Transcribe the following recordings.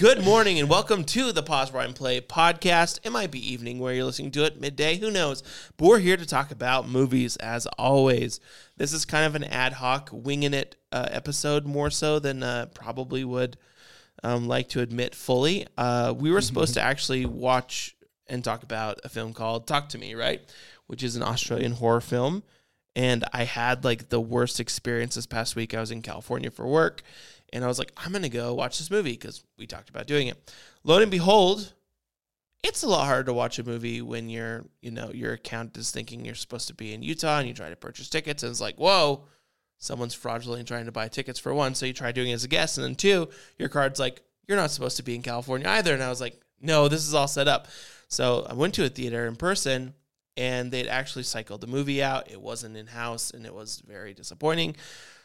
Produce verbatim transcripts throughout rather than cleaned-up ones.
Good morning and welcome to the Pause Where and Play podcast. It might be evening where you're listening to it, midday, who knows? But we're here to talk about movies as always. This is kind of an ad hoc, winging it uh, episode more so than uh, probably would um, like to admit fully. Uh, we were mm-hmm. supposed to actually watch and talk about a film called Talk to Me, right? Which is an Australian horror film. And I had like the worst experience this past week. I was in California for work. And I was like, I'm going to go watch this movie because we talked about doing it. Lo and behold, it's a lot harder to watch a movie when you're, you know, your account is thinking you're supposed to be in Utah and you try to purchase tickets. And it's like, whoa, someone's fraudulently trying to buy tickets for one. So you try doing it as a guest. And then two, your card's like, you're not supposed to be in California either. And I was like, no, this is all set up. So I went to a theater in person and they'd actually cycled the movie out. It wasn't in-house and it was very disappointing.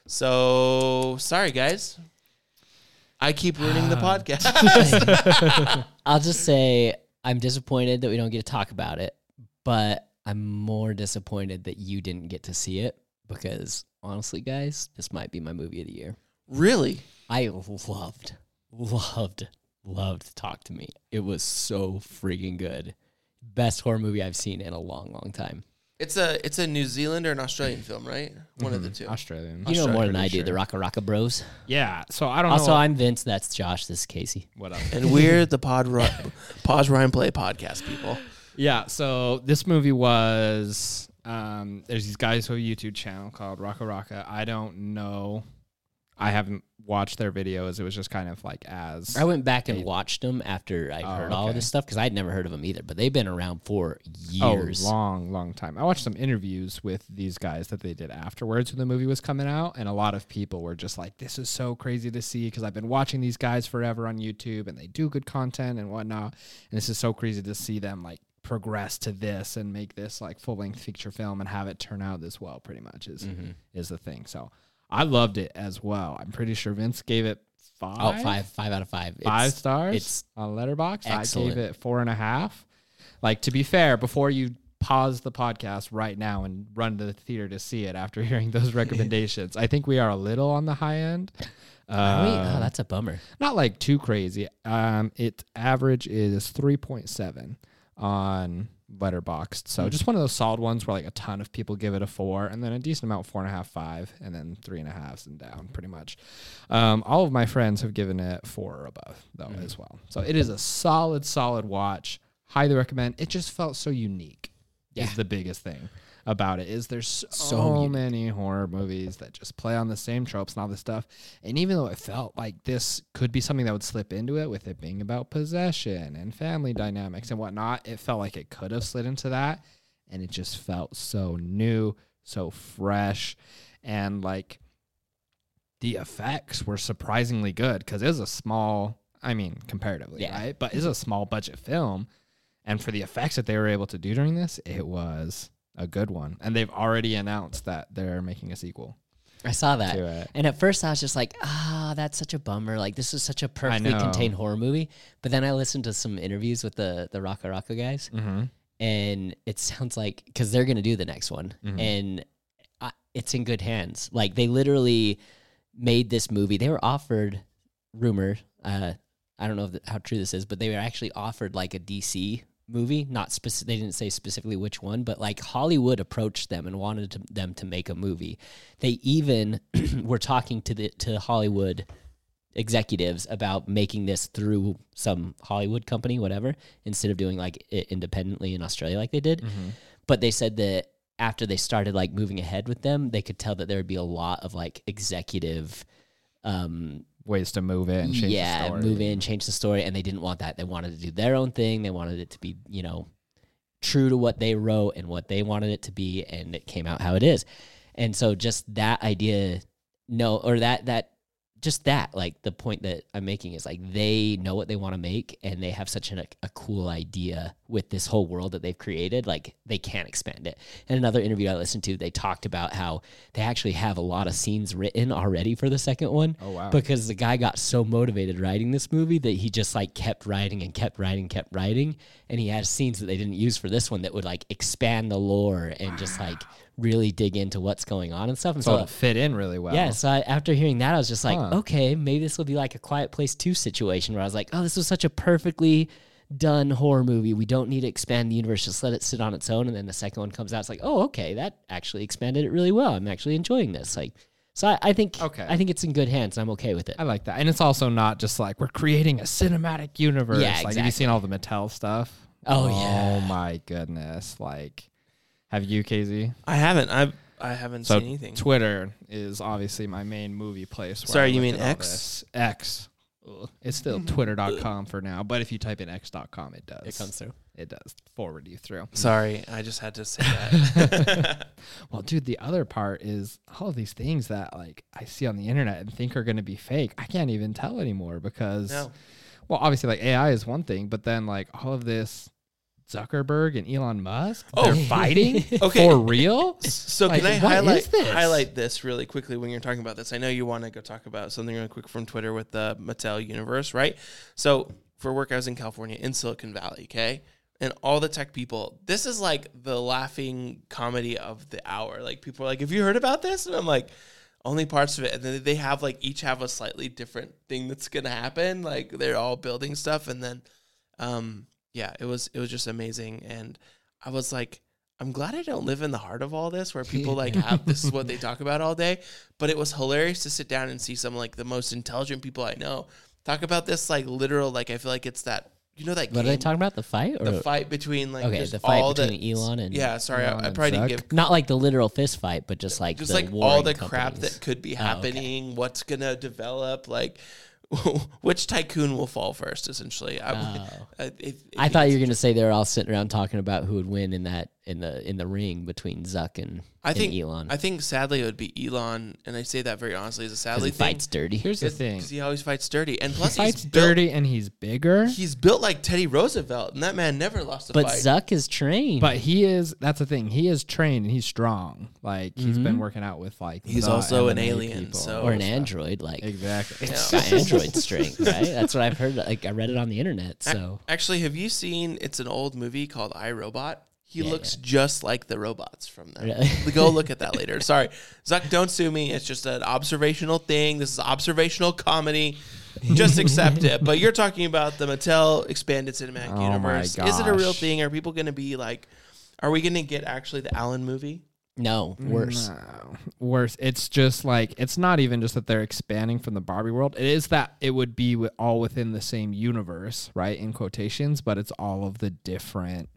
So sorry, guys. I keep ruining the podcast. I'll just say I'm disappointed that we don't get to talk about it, but I'm more disappointed that you didn't get to see it because, honestly, guys, this might be my movie of the year. Really? I loved, loved, loved Talk to Me. It was so freaking good. Best horror movie I've seen in a long, long time. It's a it's a New Zealand or an Australian film, right? One mm-hmm. of the two. Australian. You know more than I sure. do, the Raka Raka Bros. Yeah, so I don't also, know. Also, I'm Vince. That's Josh. This is Casey. What up? And we're the Pod Ru- Pause Ryan Play podcast people. Yeah, so this movie was, um, there's these guys who have a YouTube channel called Raka Raka. I don't know. I haven't watched their videos. It was just kind of like as... I went back and watched them after I oh, heard okay. all of this stuff because I'd never heard of them either, but they've been around for years. Oh, long, long time. I watched some interviews with these guys that they did afterwards when the movie was coming out, and a lot of people were just like, this is so crazy to see because I've been watching these guys forever on YouTube, and they do good content and whatnot, and this is so crazy to see them like progress to this and make this like full-length feature film and have it turn out this well, pretty much is mm-hmm. is the thing. So I loved it as well. I'm pretty sure Vince gave it five. Oh, five, five out of five. Five it's, stars it's on Letterboxd. Excellent. I gave it four and a half. Like, to be fair, before you pause the podcast right now and run to the theater to see it after hearing those recommendations, I think we are a little on the high end. Are we? Um, Oh, that's a bummer. Not like too crazy. Um, its average is three point seven on Letterboxd. So mm-hmm. just one of those solid ones where like a ton of people give it a four, and then a decent amount four and a half, five, and then three and a halves and down pretty much. Um, all of my friends have given it four or above though mm-hmm. as well. So it is a solid, solid watch. Highly recommend. It just felt so unique. Yeah. Is the biggest thing about it is there's so, so many horror movies that just play on the same tropes and all this stuff. And even though it felt like this could be something that would slip into it with it being about possession and family dynamics and whatnot, it felt like it could have slid into that. And it just felt so new, so fresh. And like the effects were surprisingly good because it was a small, I mean, comparatively, yeah. right? But it's a small budget film. And for the effects that they were able to do during this, it was a good one. And they've already announced that they're making a sequel. I saw that. And at first I was just like, ah, that's such a bummer. Like, this is such a perfectly contained horror movie. But then I listened to some interviews with the, the Raka Raka guys. Mm-hmm. And it sounds like, because they're going to do the next one. Mm-hmm. And I, it's in good hands. Like, they literally made this movie. They were offered, rumor, uh, I don't know if the, how true this is, but they were actually offered like a D C movie, not specific. They didn't say specifically which one, but like Hollywood approached them and wanted to, them to make a movie. They even were talking to the to Hollywood executives about making this through some Hollywood company, whatever, instead of doing like it independently in Australia like they did. Mm-hmm. But they said that after they started like moving ahead with them, they could tell that there would be a lot of like executive um ways to move it and change yeah, the story. move in, change the story, and they didn't want that. They wanted to do their own thing. They wanted it to be, you know, true to what they wrote and what they wanted it to be, and it came out how it is. And so just that idea, no, or that, that, just that, like the point that I'm making is like they know what they want to make and they have such an, a, a cool idea with this whole world that they've created. Like they can't expand it. In another interview I listened to, they talked about how they actually have a lot of scenes written already for the second one. Oh, wow. Because the guy got so motivated writing this movie that he just like kept writing and kept writing, kept writing. And he had scenes that they didn't use for this one that would like expand the lore and just like really dig into what's going on and stuff. And so so it'll fit in really well. Yeah, so I, after hearing that, I was just like, Huh. okay, maybe this will be like a Quiet Place two situation where I was like, oh, this was such a perfectly done horror movie. We don't need to expand the universe. Just let it sit on its own. And then the second one comes out. It's like, oh, okay, that actually expanded it really well. I'm actually enjoying this. Like, so I, I think Okay. I think it's in good hands. I'm okay with it. I like that. And it's also not just like we're creating a cinematic universe. Yeah, Like, have you exactly. seen all the Mattel stuff? Oh, yeah. Oh my goodness. Like, have you, K Z? I haven't. I I haven't So seen anything. Twitter is obviously my main movie place. Where Sorry, I you look mean at all X? this. X. Ugh. It's still twitter dot com for now, but if you type in x dot com, it does. It comes through. It does forward you through. Sorry, I just had to say that. Well, dude, the other part is all of these things that like I see on the internet and think are going to be fake. I can't even tell anymore because, No. well, obviously like A I is one thing, but then like all of this Zuckerberg and Elon Musk, Oh. they're fighting Okay. for real. So Like, can I what highlight is this? highlight this really quickly when you're talking about this? I know you want to go talk about something really quick from Twitter with the Mattel universe, right? So for work, I was in California, in Silicon Valley, okay? And all the tech people, this is like the laughing comedy of the hour. Like people are like, have you heard about this? And I'm like, only parts of it. And then they have like each have a slightly different thing that's gonna happen. Like they're all building stuff, and then um yeah, it was it was just amazing. And I was like, I'm glad I don't live in the heart of all this where people like have this is what they talk about all day. But it was hilarious to sit down and see some like the most intelligent people I know talk about this like literal, like I feel like it's that, you know, that What are they game, talking about? The fight? Or the fight between like Okay, just the fight all between the, Elon and yeah, sorry, Elon I, I and probably Zuck. didn't give not like the literal fist fight, but just like just the like all warring the crap companies. that could be Oh, okay. happening, what's gonna develop, like which tycoon will fall first, essentially. I, Oh. I, it, it, I thought you were it's gonna say they were all sitting around talking about who would win in that in the in the ring between Zuck and, I and think Elon. I think sadly it would be Elon, and I say that very honestly as a 'Cause sadly he thing. fights dirty. Here's the thing: Because he always fights dirty, and he plus fights he's built, dirty and he's bigger. He's built like Teddy Roosevelt, and that man never lost a But fight. Zuck is trained. But he is, that's the thing. He is trained and he's strong. Like, he's Mhm. been working out with, like, He's the also an M M A alien, people so- or an and stuff. android, like Exactly. Yeah. it's got android strength, right? That's what I've heard. Like I read it on the internet. Ac- So Actually, have you seen? It's an old movie called I, Robot. He Yeah, looks just like the robots from them. Really? Go look at that later. Sorry, Zuck, don't sue me. It's just an observational thing. This is observational comedy. Just accept it. But you're talking about the Mattel expanded cinematic Oh my universe. Is it a real gosh. thing? Are people going to be like? Are we going to get actually the Alan movie? no, worse. No, worse. It's just like, it's not even just that they're expanding from the Barbie world. It is that it would be wi- all within the same universe, right? In quotations, but it's all of the different,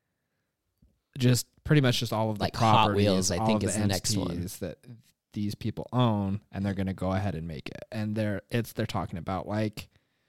just pretty much just all of the Like Hot properties, Wheels, I all think, of is the next one. entities that these people own, and they're going to go ahead and make it. And they're, it's, they're talking about like,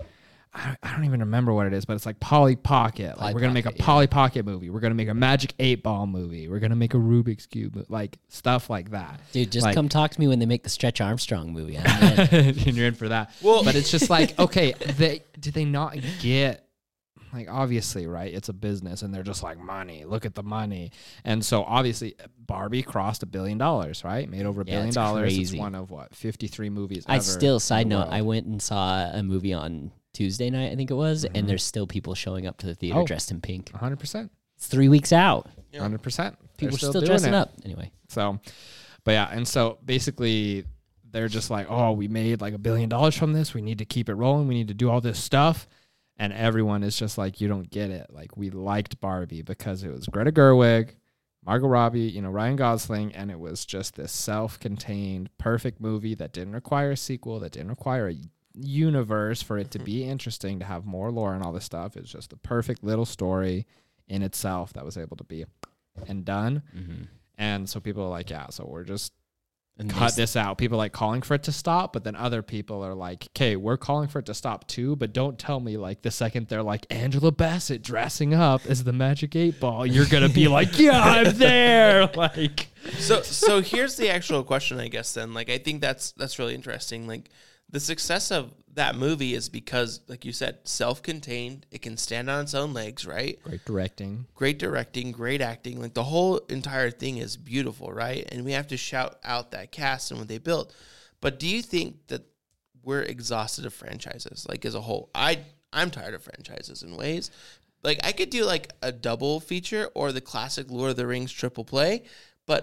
I, I don't even remember what it is, but it's like Polly Pocket. Like Polly we're gonna make a Pocket, yeah. Polly Pocket movie. We're gonna make a Magic Eight Ball movie. We're gonna make a Rubik's Cube, mo- like stuff like that. Dude, just Like- come talk to me when they make the Stretch Armstrong movie. I'm in. And you're in for that. Well- but it's just like, okay, they did they not get, like, obviously, right? It's a business, and they're just like, money. Look at the money. And so obviously, Barbie crossed a billion dollars, right? Made over a Yeah, billion it's dollars. crazy. It's one of what fifty-three movies. I ever still, in side the note, world. I went and saw a movie on Tuesday night, I think it was, and there's still people showing up to the theater Oh. dressed in pink. one hundred percent. It's three weeks out. Yeah. one hundred percent. People are They're still, doing dressing it. up. Anyway, So, but yeah, and so basically they're just like, oh, we made like a billion dollars from this. We need to keep it rolling. We need to do all this stuff. And everyone is just like, you don't get it. Like, we liked Barbie because it was Greta Gerwig, Margot Robbie, you know, Ryan Gosling, and it was just this self-contained, perfect movie that didn't require a sequel, that didn't require a universe for it to be interesting, to have more lore and all this stuff. It's just a perfect little story in itself that was able to be and done. mm-hmm. And so people are like, yeah, so we're just and cut they- this out. People like calling for it to stop, but then other people are like, okay, we're calling for it to stop too, but don't tell me like the second they're like Angela Bassett dressing up as the Magic Eight Ball, you're gonna be like, yeah, I'm there. Like, So so here's the actual question, I guess. Then, like, I think that's that's really interesting. Like, the success of that movie is because, like you said, self-contained. It can stand on its own legs, right? great directing. Great directing, great acting. Like, the whole entire thing is beautiful, right? And we have to shout out that cast and what they built. But do you think that we're exhausted of franchises, like, as a whole? I I'm tired of franchises in ways. Like, I could do like a double feature or the classic Lord of the Rings triple play, but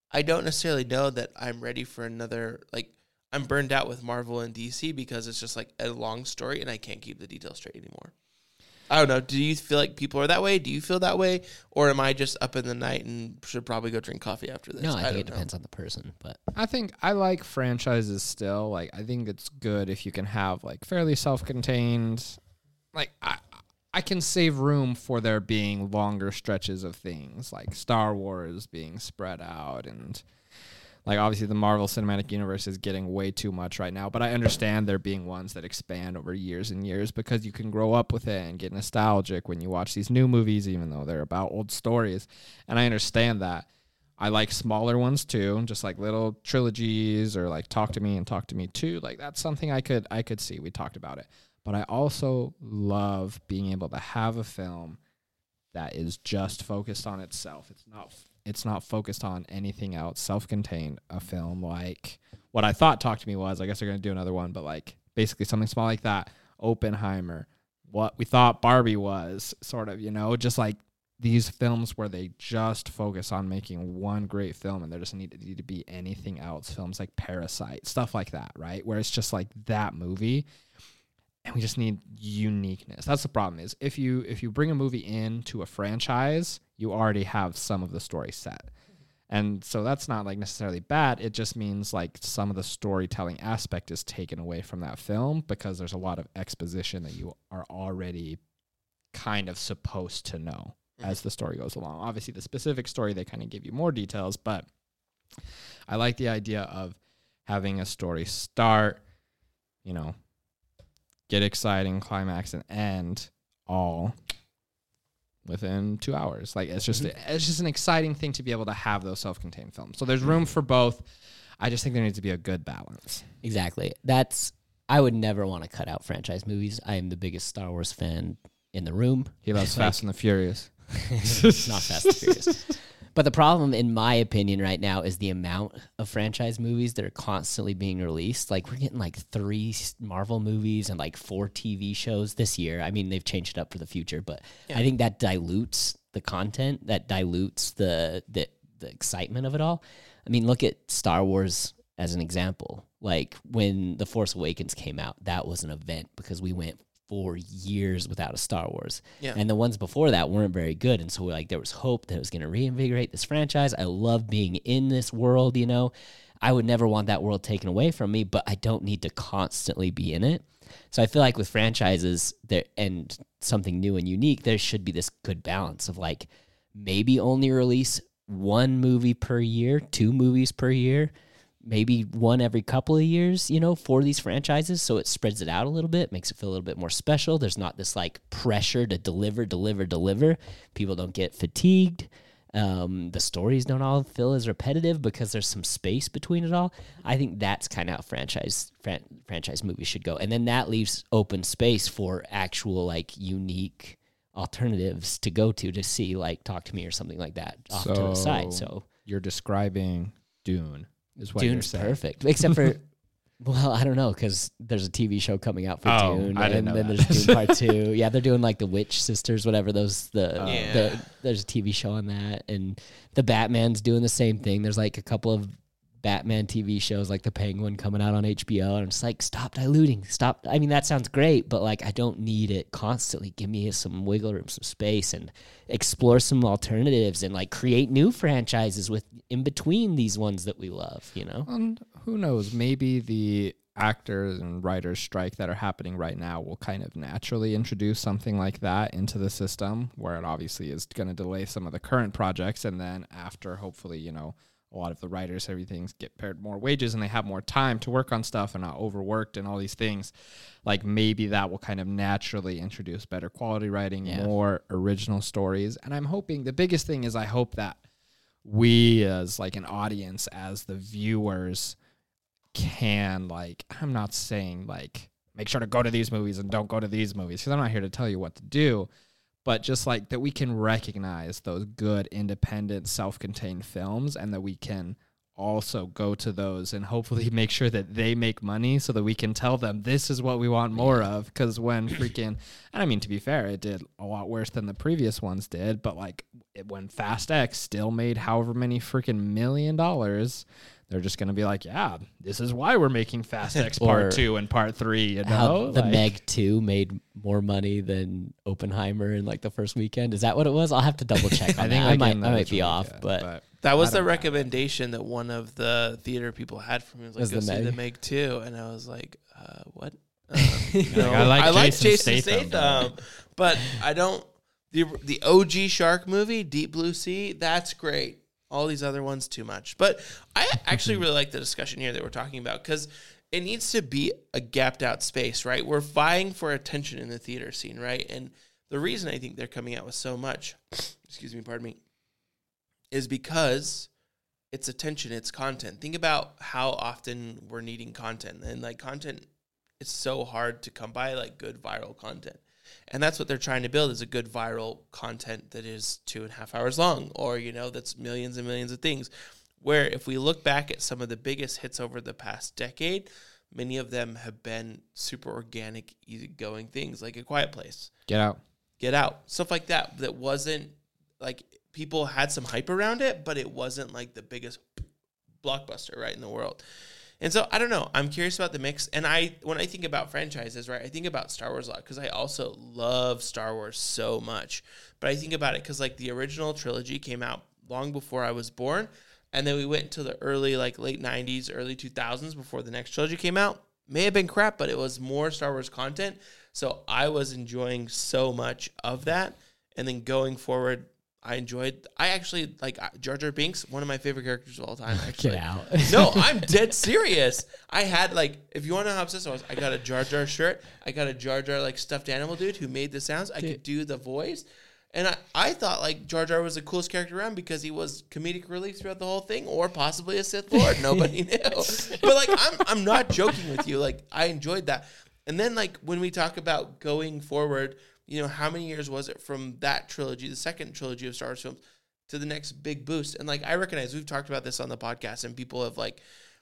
I don't necessarily know that I'm ready for another, like, I'm burned out with Marvel and D C because it's just like a long story and I can't keep the details straight anymore. I don't know. Do you feel like people are that way? Do you feel that way? Or am I just up in the night and should probably go drink coffee after this? No, I, I think it know. depends on the person. But I think I like franchises still. Like, I think it's good if you can have like fairly self-contained, like I, I can save room for there being longer stretches of things like Star Wars being spread out, and like obviously the Marvel Cinematic Universe is getting way too much right now, but I understand there being ones that expand over years and years because you can grow up with it and get nostalgic when you watch these new movies, even though they're about old stories. And I understand that. I like smaller ones too, just like little trilogies or like Talk to Me and Talk to Me Too. Like that's something I could I could see. We talked about it. But I also love being able to have a film that is just focused on itself. It's not it's not focused on anything else. Self-contained, a film like what I thought Talk to Me was. I guess they're going to do another one, but like basically something small like that. Oppenheimer, what we thought Barbie was, sort of, you know, just like these films where they just focus on making one great film and there doesn't need to, need to be anything else. Films like Parasite, stuff like that, right? Where it's just like that movie. And we just need uniqueness. That's the problem is if you if you bring a movie into a franchise, you already have some of the story set. And so that's not like necessarily bad. It just means like some of the storytelling aspect is taken away from that film because there's a lot of exposition that you are already kind of supposed to know mm-hmm. as the story goes along. Obviously, the specific story, they kind of give you more details, but I like the idea of having a story start, you know, get exciting, climax, and end all within two hours. Like it's just mm-hmm. it's just an exciting thing to be able to have those self-contained films. So there's room for both. I just think there needs to be a good balance. Exactly. That's I would never want to cut out franchise movies. I am the biggest Star Wars fan in the room. He loves like, Fast and the Furious. Not Fast and Furious. But the problem, in my opinion, right now is the amount of franchise movies that are constantly being released. Like, we're getting like three Marvel movies and like four T V shows this year. I mean, they've changed it up for the future, but yeah. I think that dilutes the content, that dilutes the, the the excitement of it all. I mean, look at Star Wars as an example. Like, when The Force Awakens came out, that was an event because we went four years without a Star Wars. Yeah. And the ones before that weren't very good. And so like there was hope that it was going to reinvigorate this franchise. I love being in this world, you know. I would never want that world taken away from me, but I don't need to constantly be in it. So I feel like with franchises there and something new and unique, there should be this good balance of like maybe only release one movie per year, two movies per year, maybe one every couple of years, you know, for these franchises. So it spreads it out a little bit, makes it feel a little bit more special. There's not this like pressure to deliver, deliver, deliver. People don't get fatigued. Um, the stories don't all feel as repetitive because there's some space between it all. I think that's kind of how franchise fran- franchise movies should go. And then that leaves open space for actual like unique alternatives to go to, to see like Talk to Me or something like that off so to the side. So you're describing Dune. Is what Dune's you're perfect, except for, well, I don't know, because there's a T V show coming out for oh, Dune, I didn't and know then that. there's Dune Part Two. Yeah, they're doing like the Witch Sisters, whatever those. The, oh. yeah. the there's a T V show on that, and the Batman's doing the same thing. There's like a couple of Batman T V shows, like the Penguin coming out on H B O, and I'm just like, stop diluting, stop. I mean, that sounds great, but like, I don't need it constantly. Give me some wiggle room, some space, and explore some alternatives, and like create new franchises with in between these ones that we love. You know, and who knows? Maybe the actors and writers strike that are happening right now will kind of naturally introduce something like that into the system, where it obviously is going to delay some of the current projects, and then after, hopefully, you know, a lot of the writers, everything's get paid more wages and they have more time to work on stuff and not overworked and all these things. Like maybe that will kind of naturally introduce better quality writing, yeah. more original stories. And I'm hoping the biggest thing is I hope that we as like an audience, as the viewers, can like, I'm not saying like make sure to go to these movies and don't go to these movies, because I'm not here to tell you what to do. But just like that we can recognize those good, independent, self-contained films, and that we can also go to those and hopefully make sure that they make money so that we can tell them this is what we want more of. Because when freaking, and I mean, to be fair, it did a lot worse than the previous ones did, but like it, when Fast X still made however many freaking million dollars, they're just going to be like, yeah, this is why we're making Fast X Part two and Part three. You know, how the like, Meg two made more money than Oppenheimer in like the first weekend. Is that what it was? I'll have to double check on I think that. like I might, in the I might be original off, weekend, but, but That was I the don't know. recommendation that one of the theater people had for me. It was like, Was go the see Meg? the Meg two. And I was like, uh, what? Uh, no. I like I like Jason Jason Statham, Statham, but I don't. The, the O G Shark movie, Deep Blue Sea, that's great. All these other ones, too much. But I actually really like the discussion here that we're talking about because it needs to be a gapped out space, right? We're vying for attention in the theater scene, right? And the reason I think they're coming out with so much, excuse me, pardon me, is because it's attention, it's content. Think about how often we're needing content. And like content, it's so hard to come by, like good viral content. And that's what they're trying to build is a good viral content that is two and a half hours long or, you know, that's millions and millions of things. Where if we look back at some of the biggest hits over the past decade, many of them have been super organic, easygoing things like A Quiet Place. Get Out. Get Out. Stuff like that that wasn't like people had some hype around it, but it wasn't like the biggest blockbuster, right, in the world. And so, I don't know. I'm curious about the mix. And I, when I think about franchises, right, I think about Star Wars a lot because I also love Star Wars so much. But I think about it because, like, the original trilogy came out long before I was born. And then we went into the early, like, late nineties, early two thousands before the next trilogy came out. May have been crap, but it was more Star Wars content. So I was enjoying so much of that. And then going forward, I enjoyed, I actually, like, Jar Jar Binks, one of my favorite characters of all time, actually. Get out. No, I'm dead serious. I had, like, if you want to know how obsessed I was, I got a Jar Jar shirt. I got a Jar Jar, like, stuffed animal dude who made the sounds. I Dude. could do the voice. And I, I thought, like, Jar Jar was the coolest character around because he was comedic relief throughout the whole thing or possibly a Sith Lord. Nobody knew. But, like, I'm, I'm not joking with you. Like, I enjoyed that. And then, like, when we talk about going forward, you know, how many years was it from that trilogy, the second trilogy of Star Wars films, to the next big boost? And like, I recognize we've talked about this on the podcast and people have like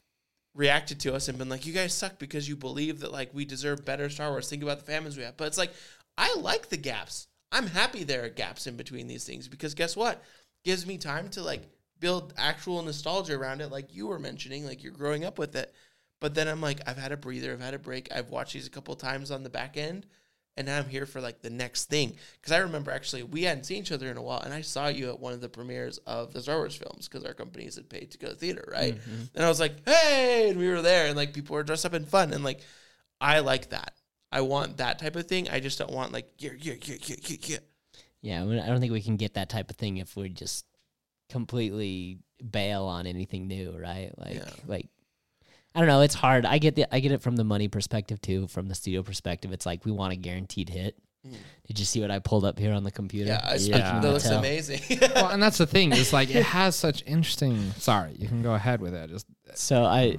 reacted to us and been like, you guys suck because you believe that like we deserve better Star Wars. Think about the famines we have. But it's like, I like the gaps. I'm happy there are gaps in between these things because guess what? Gives me time to like build actual nostalgia around it. Like you were mentioning, like you're growing up with it. But then I'm like, I've had a breather. I've had a break. I've watched these a couple of times on the back end. And now I'm here for, like, the next thing. Because I remember, actually, we hadn't seen each other in a while. And I saw you at one of the premieres of the Star Wars films. Because our companies had paid to go to theater, right? Mm-hmm. And I was like, hey! And we were there. And, like, people were dressed up in fun. And, like, I like that. I want that type of thing. I just don't want, like, yeah, yeah, yeah, yeah, yeah, yeah. Yeah, I, mean, I don't think we can get that type of thing if we just completely bail on anything new, right? Like, yeah. like. I don't know. It's hard. I get the I get it from the money perspective too. From the studio perspective, it's like we want a guaranteed hit. Mm. Did you see what I pulled up here on the computer? Yeah, I yeah. That looks amazing. Well, and that's the thing. Is like it has such interesting. Sorry, you can go ahead with it. Just so I.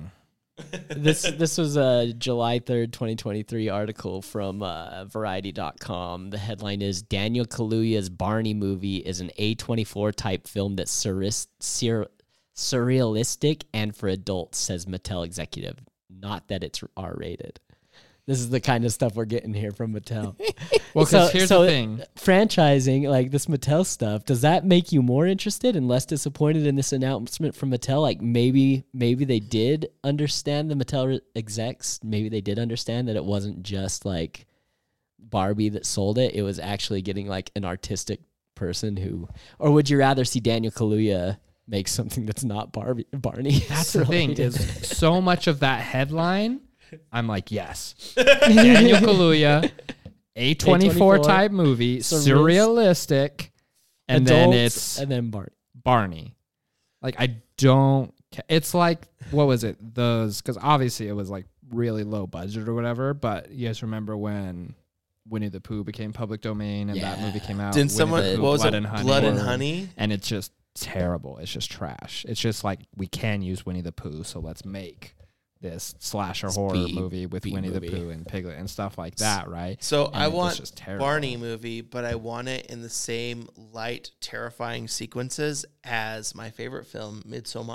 this this was a July third, twenty twenty-three article from uh, Variety dot com. The headline is Daniel Kaluuya's Barney movie is an A twenty-four type film that's surreal. Sur- surrealistic and for adults, says Mattel executive. Not that it's R-rated. This is the kind of stuff we're getting here from Mattel. Well, because so, here's so the thing. Franchising, like this Mattel stuff, does that make you more interested and less disappointed in this announcement from Mattel? Like maybe maybe they did understand, the Mattel execs, maybe they did understand that it wasn't just like Barbie that sold it. It was actually getting like an artistic person who, or would you rather see Daniel Kaluuya make something that's not Barbie, Barney? That's the thing is so much of that headline, I'm like, yes. Daniel Kaluuya, A twenty-four type movie, surrealistic, and then it's and then Barney. Barney. Like I don't. It's like what was it? Those because obviously it was like really low budget or whatever. But you guys remember when Winnie the Pooh became public domain and yeah. that movie came out? Didn't someone? Pooh, what was Blood it? And Honey, Blood and Honey. And it's just terrible. It's just trash. It's just like we can use Winnie the Pooh, so let's make this slasher it's horror B, movie with B Winnie movie. the Pooh and Piglet and stuff like that, right? So and I want Barney movie, but I want it in the same light, terrifying sequences as my favorite film, Midsommar.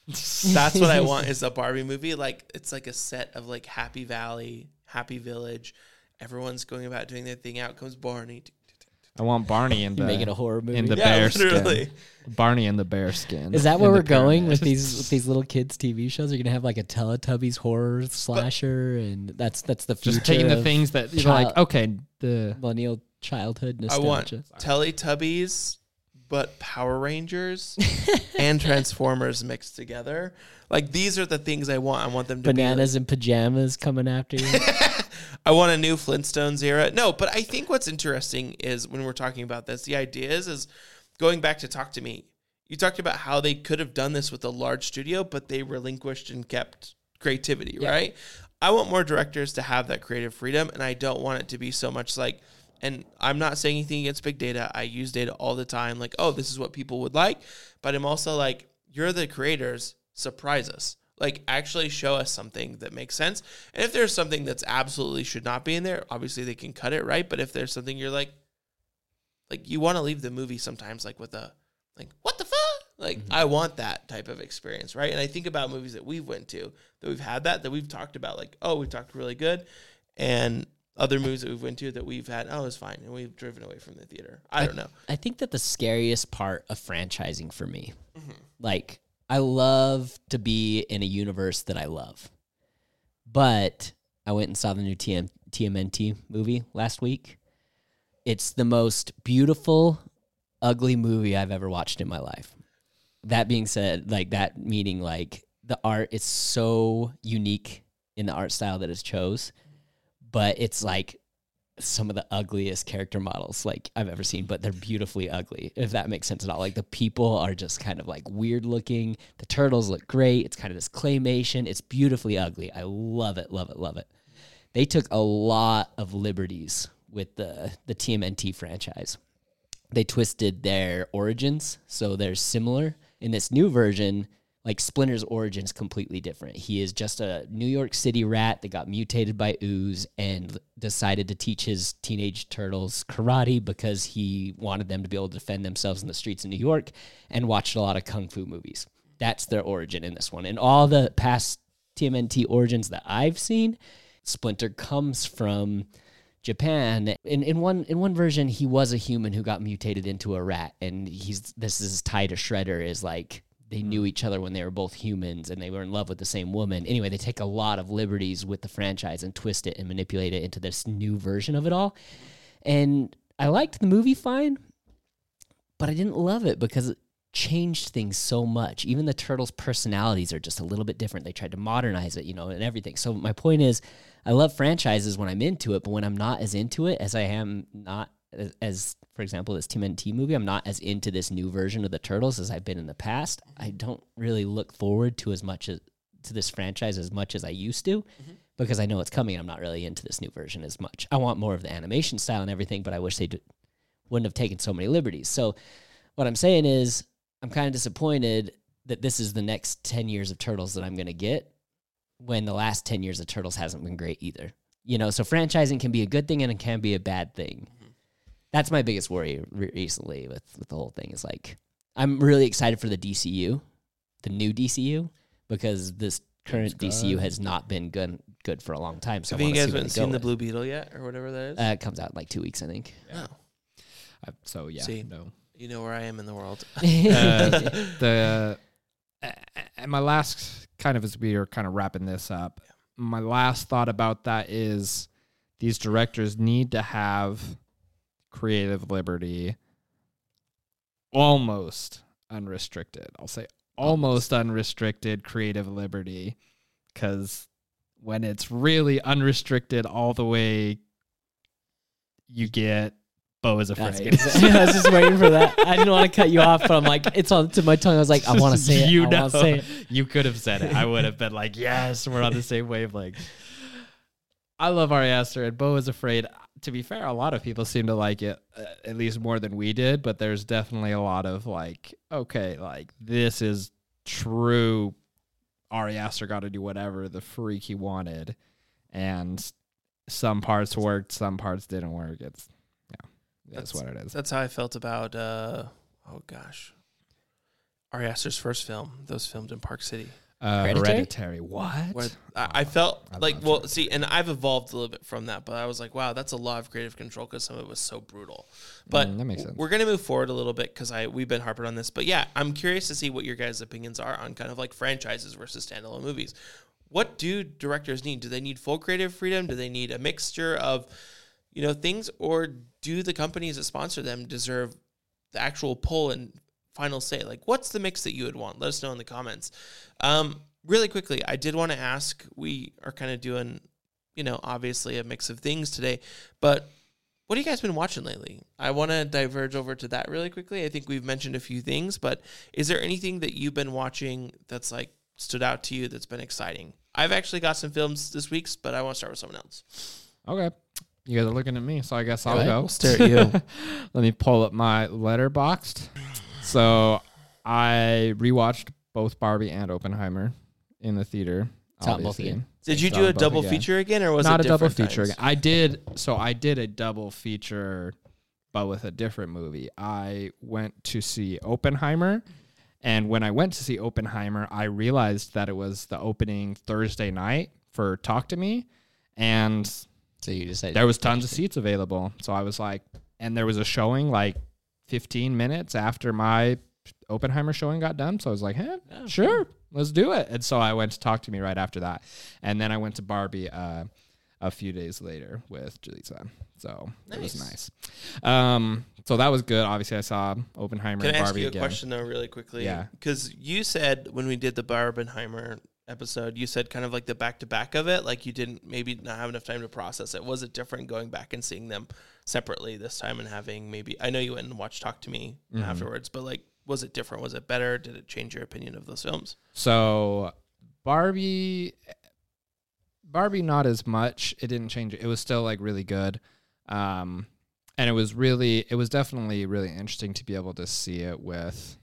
That's what I want is a Barbie movie. Like it's like a set of like Happy Valley, Happy Village. Everyone's going about doing their thing. Out comes Barney. I want Barney in the make it a horror movie in the Yeah, bear literally. skin. Barney in the bear skin. Is that where in we're the going pyramid. with these with these little kids T V shows? You're gonna have like a Teletubbies horror slasher, and that's that's the future. Just taking the of things that you're child- like, okay, the millennial childhood I want nostalgia. Teletubbies, but Power Rangers and Transformers mixed together. Like these are the things I want. I want them to Bananas in pajamas coming after you. be. Like, I want a new Flintstones era. No, but I think what's interesting is when we're talking about this, the idea is is going back to Talk to Me. You talked about how they could have done this with a large studio, but they relinquished and kept creativity, Yeah. right? I want more directors to have that creative freedom, and I don't want it to be so much like, and I'm not saying anything against big data. I use data all the time, like, oh, this is what people would like. But I'm also like, you're the creators, surprise us. Like, actually show us something that makes sense. And if there's something that's absolutely should not be in there, obviously they can cut it, right? But if there's something you're like, like you want to leave the movie sometimes like with a, like, what the fuck? Like, mm-hmm. I want that type of experience, right? And I think about movies that we've went to, that we've had that, that we've talked about, like, oh, we talked really good. And other movies that we've went to that we've had, oh, it's fine. And we've driven away from the theater. I, I don't know. I think that the scariest part of franchising for me, mm-hmm. like, I love to be in a universe that I love. But I went and saw the new T M- T M N T movie last week. It's the most beautiful, ugly movie I've ever watched in my life. That being said, like that meaning like the art is so unique in the art style that it's chose, but it's like some of the ugliest character models like I've ever seen, but they're beautifully ugly, if that makes sense at all. Like the people are just kind of like weird looking. The turtles look great. It's kind of this claymation. It's beautifully ugly. I love it, love it, love it. They took a lot of liberties with the, the T M N T franchise. They twisted their origins, so they're similar. In this new version, like Splinter's origin is completely different. He is just a New York City rat that got mutated by ooze and decided to teach his teenage turtles karate because he wanted them to be able to defend themselves in the streets of New York, and watched a lot of kung fu movies. That's their origin in this one. And all the past T M N T origins that I've seen, Splinter comes from Japan. In in one in one version, he was a human who got mutated into a rat, and he's this is tied to Shredder is like they knew each other when they were both humans and they were in love with the same woman. Anyway, they take a lot of liberties with the franchise and twist it and manipulate it into this new version of it all. And I liked the movie fine, but I didn't love it because it changed things so much. Even the turtles' personalities are just a little bit different. They tried to modernize it, you know, and everything. So my point is, I love franchises when I'm into it, but when I'm not as into it as I am not as, as for example, this T M N T movie, I'm not as into this new version of the Turtles as I've been in the past. I don't really look forward to as much as to this franchise as much as I used to, mm-hmm. because I know it's coming and I'm not really into this new version as much. I want more of the animation style and everything, but I wish they d- wouldn't have taken so many liberties. So what I'm saying is I'm kind of disappointed that this is the next ten years of Turtles that I'm going to get, when the last ten years of Turtles hasn't been great either. You know, so franchising can be a good thing and it can be a bad thing. Mm-hmm. That's my biggest worry re- recently with, with the whole thing is like, I'm really excited for the D C U, the new D C U, because this current D C U has not been good good for a long time. So have you guys haven't seen the Blue Beetle yet or whatever that is? Uh, it comes out in like two weeks, I think. Yeah. Oh. Uh, so yeah, See, no. You know where I am in the world. uh, the uh, and my last kind of as we are kind of wrapping this up, yeah. my last thought about that is these directors need to have creative liberty almost unrestricted. I'll say almost unrestricted creative liberty, because when it's really unrestricted all the way, you get Beau is Afraid. I was just waiting for that. I didn't want to cut you off, but I'm like, it's on to my tongue. I was like, I want to say it. You I know, want to say it. You could have said it. I would have been like, yes, we're on the same wavelength. I love Ari Aster, and Beau is Afraid. To be fair, a lot of people seem to like it, uh, at least more than we did, but there's definitely a lot of like, okay, like this is true. Ari Aster got to do whatever the freak he wanted, and some parts worked, some parts didn't work. It's yeah, that's, that's what it is. That's how I felt about uh, oh gosh, Ari Aster's first film, those filmed in Park City. Uh, Hereditary? Hereditary. What? Where I, I felt I like, love well, Hereditary. see, and I've evolved a little bit from that, but I was like, wow, that's a lot of creative control because some of it was so brutal. But Mm, that makes sense. we're going to move forward a little bit because I we've been harping on this. But yeah, I'm curious to see what your guys' opinions are on kind of like franchises versus standalone movies. What do directors need? Do they need full creative freedom? Do they need a mixture of, you know, things? Or do the companies that sponsor them deserve the actual pull and final say? Like, what's the mix that you would want? Let us know in the comments. Um, really quickly, I did want to ask, we are kind of doing, you know, obviously a mix of things today, but what have you guys been watching lately? I want to diverge over to that really quickly. I think we've mentioned a few things, but is there anything that you've been watching that's like stood out to you that's been exciting? I've actually got some films this week, but I want to start with someone else. Okay. You guys are looking at me, so I guess I'll Right. go. We'll stare at you. Let me pull up my Letterboxd. So I rewatched both Barbie and Oppenheimer in the theater. Saw them both obviously. again. Did you Saw do a them both double again. feature again, or was Not it a double different feature times? again. I did. So I did a double feature, but with a different movie. I went to see Oppenheimer. And when I went to see Oppenheimer, I realized that it was the opening Thursday night for Talk to Me. And So you decided there was tons of seats available. So I was like, and there was a showing like fifteen minutes after my Oppenheimer showing got done. So I was like, hey, Oh, sure, let's do it. And so I went to Talk to Me right after that. And then I went to Barbie uh, a few days later with Jaleesa. So it was Nice. nice. Um, so that was good. Obviously, I saw Oppenheimer Can and I ask Barbie you a again. question though, really quickly? Yeah. Because you said when we did the Barbenheimer episode, you said kind of like the back to back of it, like you didn't maybe not have enough time to process it. Was it different going back and seeing them separately this time and having maybe? I know you went and watched Talk to Me Mhm. afterwards, but like, was it different? Was it better? Did it change your opinion of those films? So Barbie, Barbie, not as much. It didn't change. It was still like really good. Um, and it was really, it was definitely really interesting to be able to see it with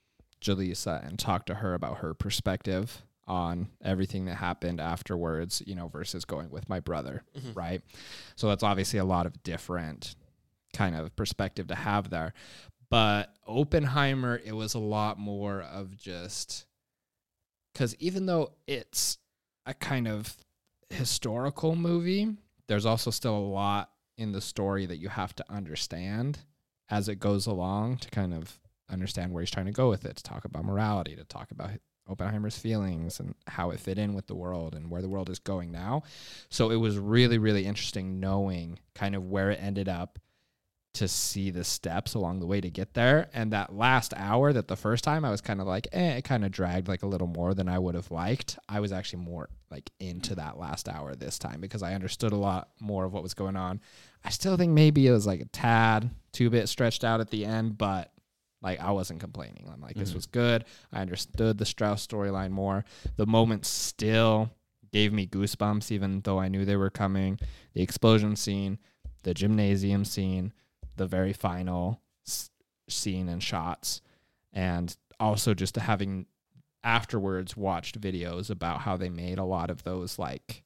Jaleesa and talk to her about her perspective on everything that happened afterwards, you know, versus going with my brother, Mhm. right? So that's obviously a lot of different kind of perspective to have there. But Oppenheimer, it was a lot more of just, because even though it's a kind of historical movie, there's also still a lot in the story that you have to understand as it goes along to kind of understand where he's trying to go with it, to talk about morality, to talk about Oppenheimer's feelings and how it fit in with the world and where the world is going now. So it was really, really interesting knowing kind of where it ended up, to see the steps along the way to get there. And that last hour, that the first time I was kind of like, eh, it kind of dragged like a little more than I would have liked. I was actually more like into that last hour this time because I understood a lot more of what was going on. I still think maybe it was like a tad, two bit stretched out at the end, but like I wasn't complaining. I'm like, this Mhm. was good. I understood the Strauss storyline more. The moments still gave me goosebumps, even though I knew they were coming. The explosion scene, the gymnasium scene, the very final s- scene and shots, and also just having afterwards watched videos about how they made a lot of those like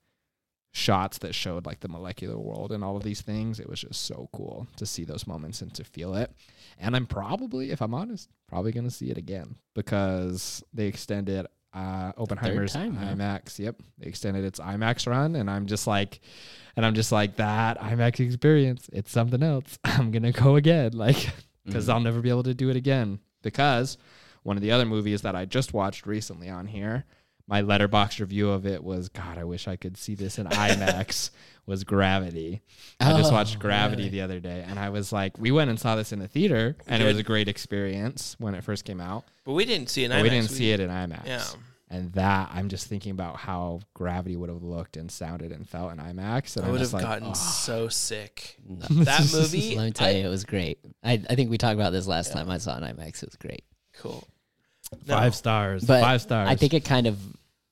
shots that showed like the molecular world and all of these things. It was just so cool to see those moments and to feel it. And I'm probably, if I'm honest, probably going to see it again because they extended uh, Oppenheimer's time, huh? IMAX. Yep. They extended its IMAX run. And I'm just like, and I'm just like, that IMAX experience, it's something else. I'm going to go again. Like, because Mhm. I'll never be able to do it again. Because one of the other movies that I just watched recently on here, my Letterboxd review of it was, God, I wish I could see this in IMAX, was Gravity. I just Oh, watched Gravity really? the other day, and I was like, we went and saw this in the theater, and it Good. was a great experience when it first came out. But we didn't see an But IMAX. we didn't see it in IMAX. Yeah. And that, I'm just thinking about how Gravity would have looked and sounded and felt in IMAX. And I I'm would just have like, gotten oh. so sick. No. That movie, Let me tell I- you, it was great. I, I think we talked about this last Yeah. time I saw an IMAX. It was great. Cool. No. Five stars. But Five stars. I think it kind of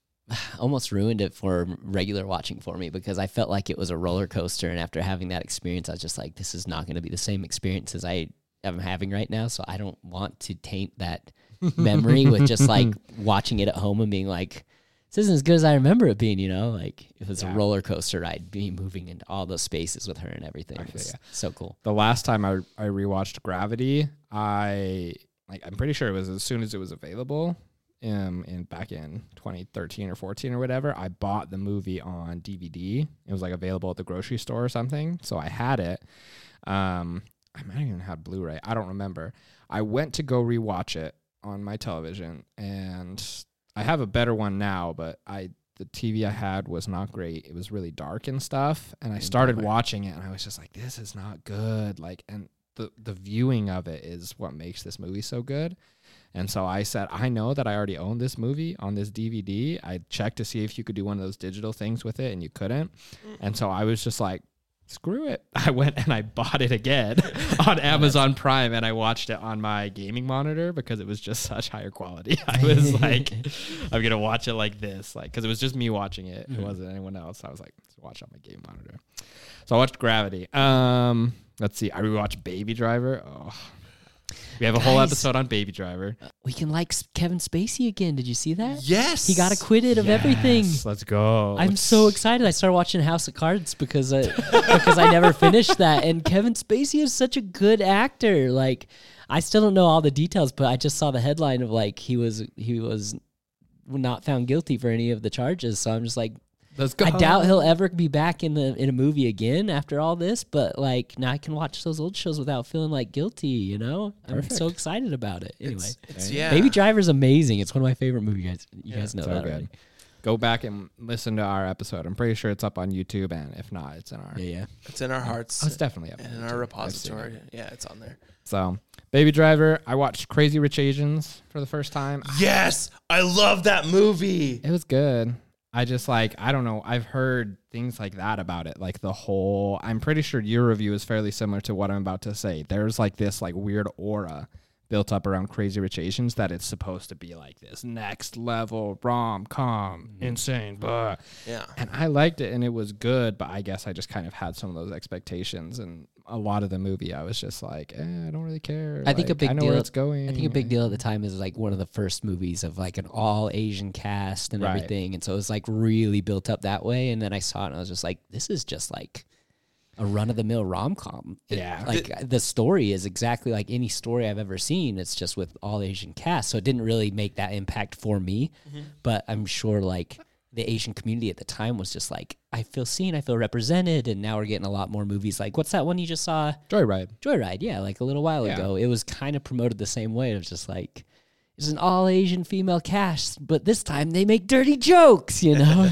almost ruined it for regular watching for me because I felt like it was a roller coaster. And after having that experience, I was just like, this is not going to be the same experience as I am having right now. So I don't want to taint that memory with just like watching it at home and being like, this isn't as good as I remember it being, you know, like it was Yeah. a roller coaster ride, being moving into all those spaces with her and everything. I It feel was ya. so cool. the last time I, I rewatched Gravity, I like I'm pretty sure it was as soon as it was available. Um, in back in twenty thirteen or fourteen or whatever, I bought the movie on D V D. It was like available at the grocery store or something, so I had it. Um, I might even have Blu-ray. I don't remember. I went to go rewatch it on my television, and I have a better one now, but I the T V I had was not great. It was really dark and stuff, and I started watching it, and I was just like, "This is not good." Like, and the the viewing of it is what makes this movie so good. And so I said, I know that I already own this movie on this D V D. I checked to see if you could do one of those digital things with it, and you couldn't. And so I was just like, screw it. I went and I bought it again on Amazon Prime, and I watched it on my gaming monitor because it was just such higher quality. I was like, I'm going to watch it like this, like, because it was just me watching it. Mm-hmm. It wasn't anyone else. I was like, let's watch it on my gaming monitor. So I watched Gravity. Um, let's see. I rewatched Baby Driver. Oh, we have a Guys, whole episode on Baby Driver. Uh, we can like Kevin Spacey again. Did you see that? Yes. He got acquitted of yes. everything. Let's go. I'm let's... so excited. I started watching House of Cards because I, because I never finished that. And Kevin Spacey is such a good actor. Like, I still don't know all the details, but I just saw the headline of like he was he was not found guilty for any of the charges. So I'm just like, Let's go. I doubt he'll ever be back in the in a movie again after all this, but like now I can watch those old shows without feeling like guilty, you know? Perfect. I'm so excited about it. Anyway, it's, it's, yeah. Baby Driver's amazing. It's one of my favorite movies. You guys, you yeah, guys know so that good. already. Go back and listen to our episode. I'm pretty sure it's up on YouTube, and if not, it's in our yeah, yeah. It's in our hearts. Oh, it's definitely up and in our repository. It. Yeah, it's on there. So, Baby Driver. I watched Crazy Rich Asians for the first time. Yes, I love that movie. It was good. I just like, I don't know. I've heard things like that about it. Like the whole, I'm pretty sure your review is fairly similar to what I'm about to say. There's like this like weird aura built up around Crazy Rich Asians that it's supposed to be like this next level rom-com, mm-hmm. insane, blah. Yeah. And I liked it and it was good, but I guess I just kind of had some of those expectations, and a lot of the movie I was just like, eh, I don't really care. I think like, a big I know deal. where it's going. I think a big deal at the time is like one of the first movies of like an all Asian cast and right. everything, and so it was like really built up that way. And then I saw it and I was just like, this is just like a run-of-the-mill rom-com. Yeah. Like the, the story is exactly like any story I've ever seen. It's just with all Asian cast. So it didn't really make that impact for me. Mm-hmm. But I'm sure like the Asian community at the time was just like, I feel seen, I feel represented. And now we're getting a lot more movies. Like, what's that one you just saw? Joyride. Joyride, yeah, like a little while yeah. ago. It was kind of promoted the same way. It was just like, it's an all-Asian female cast, but this time they make dirty jokes, you know?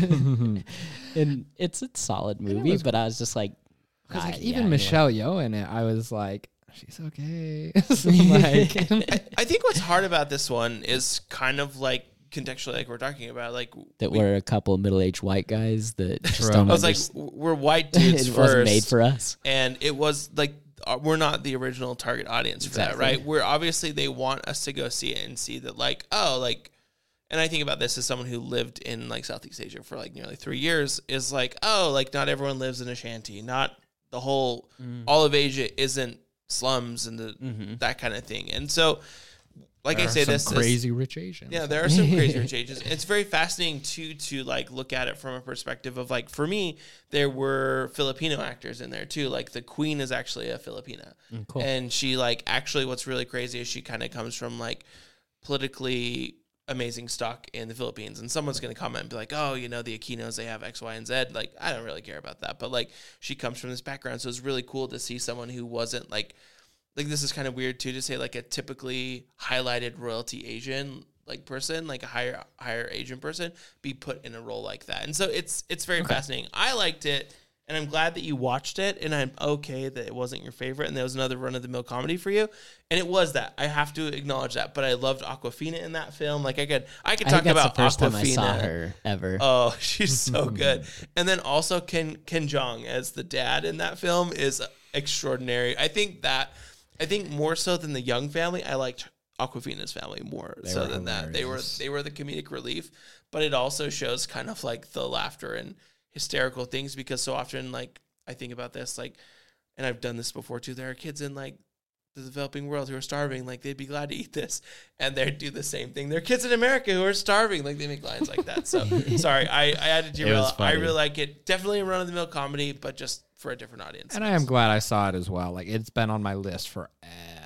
And it's a solid movie, was, but I was just like, Because like, even yeah, Michelle Yeoh in it, I was like, she's okay. So like, I, I think what's hard about this one is kind of like contextually, like we're talking about, like that we, we're a couple of middle-aged white guys that just don't I was like, we're white dudes. It first, wasn't made for us, and it was like we're not the original target audience for exactly. that, right? We're obviously they want us to go see it and see that, like, oh, like. And I think about this as someone who lived in like Southeast Asia for like nearly three years. Is like, oh, like not everyone lives in a shanty, not. The whole, mm. all of Asia isn't slums and the, mm-hmm. that kind of thing. And so, like there I say, some this crazy is, rich Asians. Yeah, there are some crazy rich Asians. It's very fascinating too to like look at it from a perspective of like, for me, there were Filipino actors in there too. Like the queen is actually a Filipina, mm, cool. and she like actually what's really crazy is she kind of comes from like politically amazing stock in the Philippines, and someone's going to comment and be like, oh, you know, the Aquinos, they have X, Y, and Z. Like, I don't really care about that, but like she comes from this background, so it's really cool to see someone who wasn't like like this is kind of weird too to say like a typically highlighted royalty Asian like person, like a higher higher Asian person, be put in a role like that. And so it's it's very okay. fascinating. I liked it. And I'm glad that you watched it, and I'm okay that it wasn't your favorite, and there was another run-of-the-mill comedy for you, and it was that. I have to acknowledge that. But I loved Awkwafina in that film. Like I could, I could I talk think that's about the first Awkwafina. time I saw her ever. Oh, she's so good. And then also Ken Ken Jeong as the dad in that film is extraordinary. I think that, I think more so than the Young family, I liked Awkwafina's family more they so than hilarious. that. They were they were the comedic relief, but it also shows kind of like the laughter and hysterical things, because so often like I think about this like, and I've done this before too, there are kids in like the developing world who are starving, like they'd be glad to eat this, and they do the same thing. There are kids in America who are starving, like they make lines like that. So sorry, I, I had to derail. I really like it. Definitely a run-of-the-mill comedy, but just for a different audience. And I am glad I saw it as well. Like it's been on my list forever.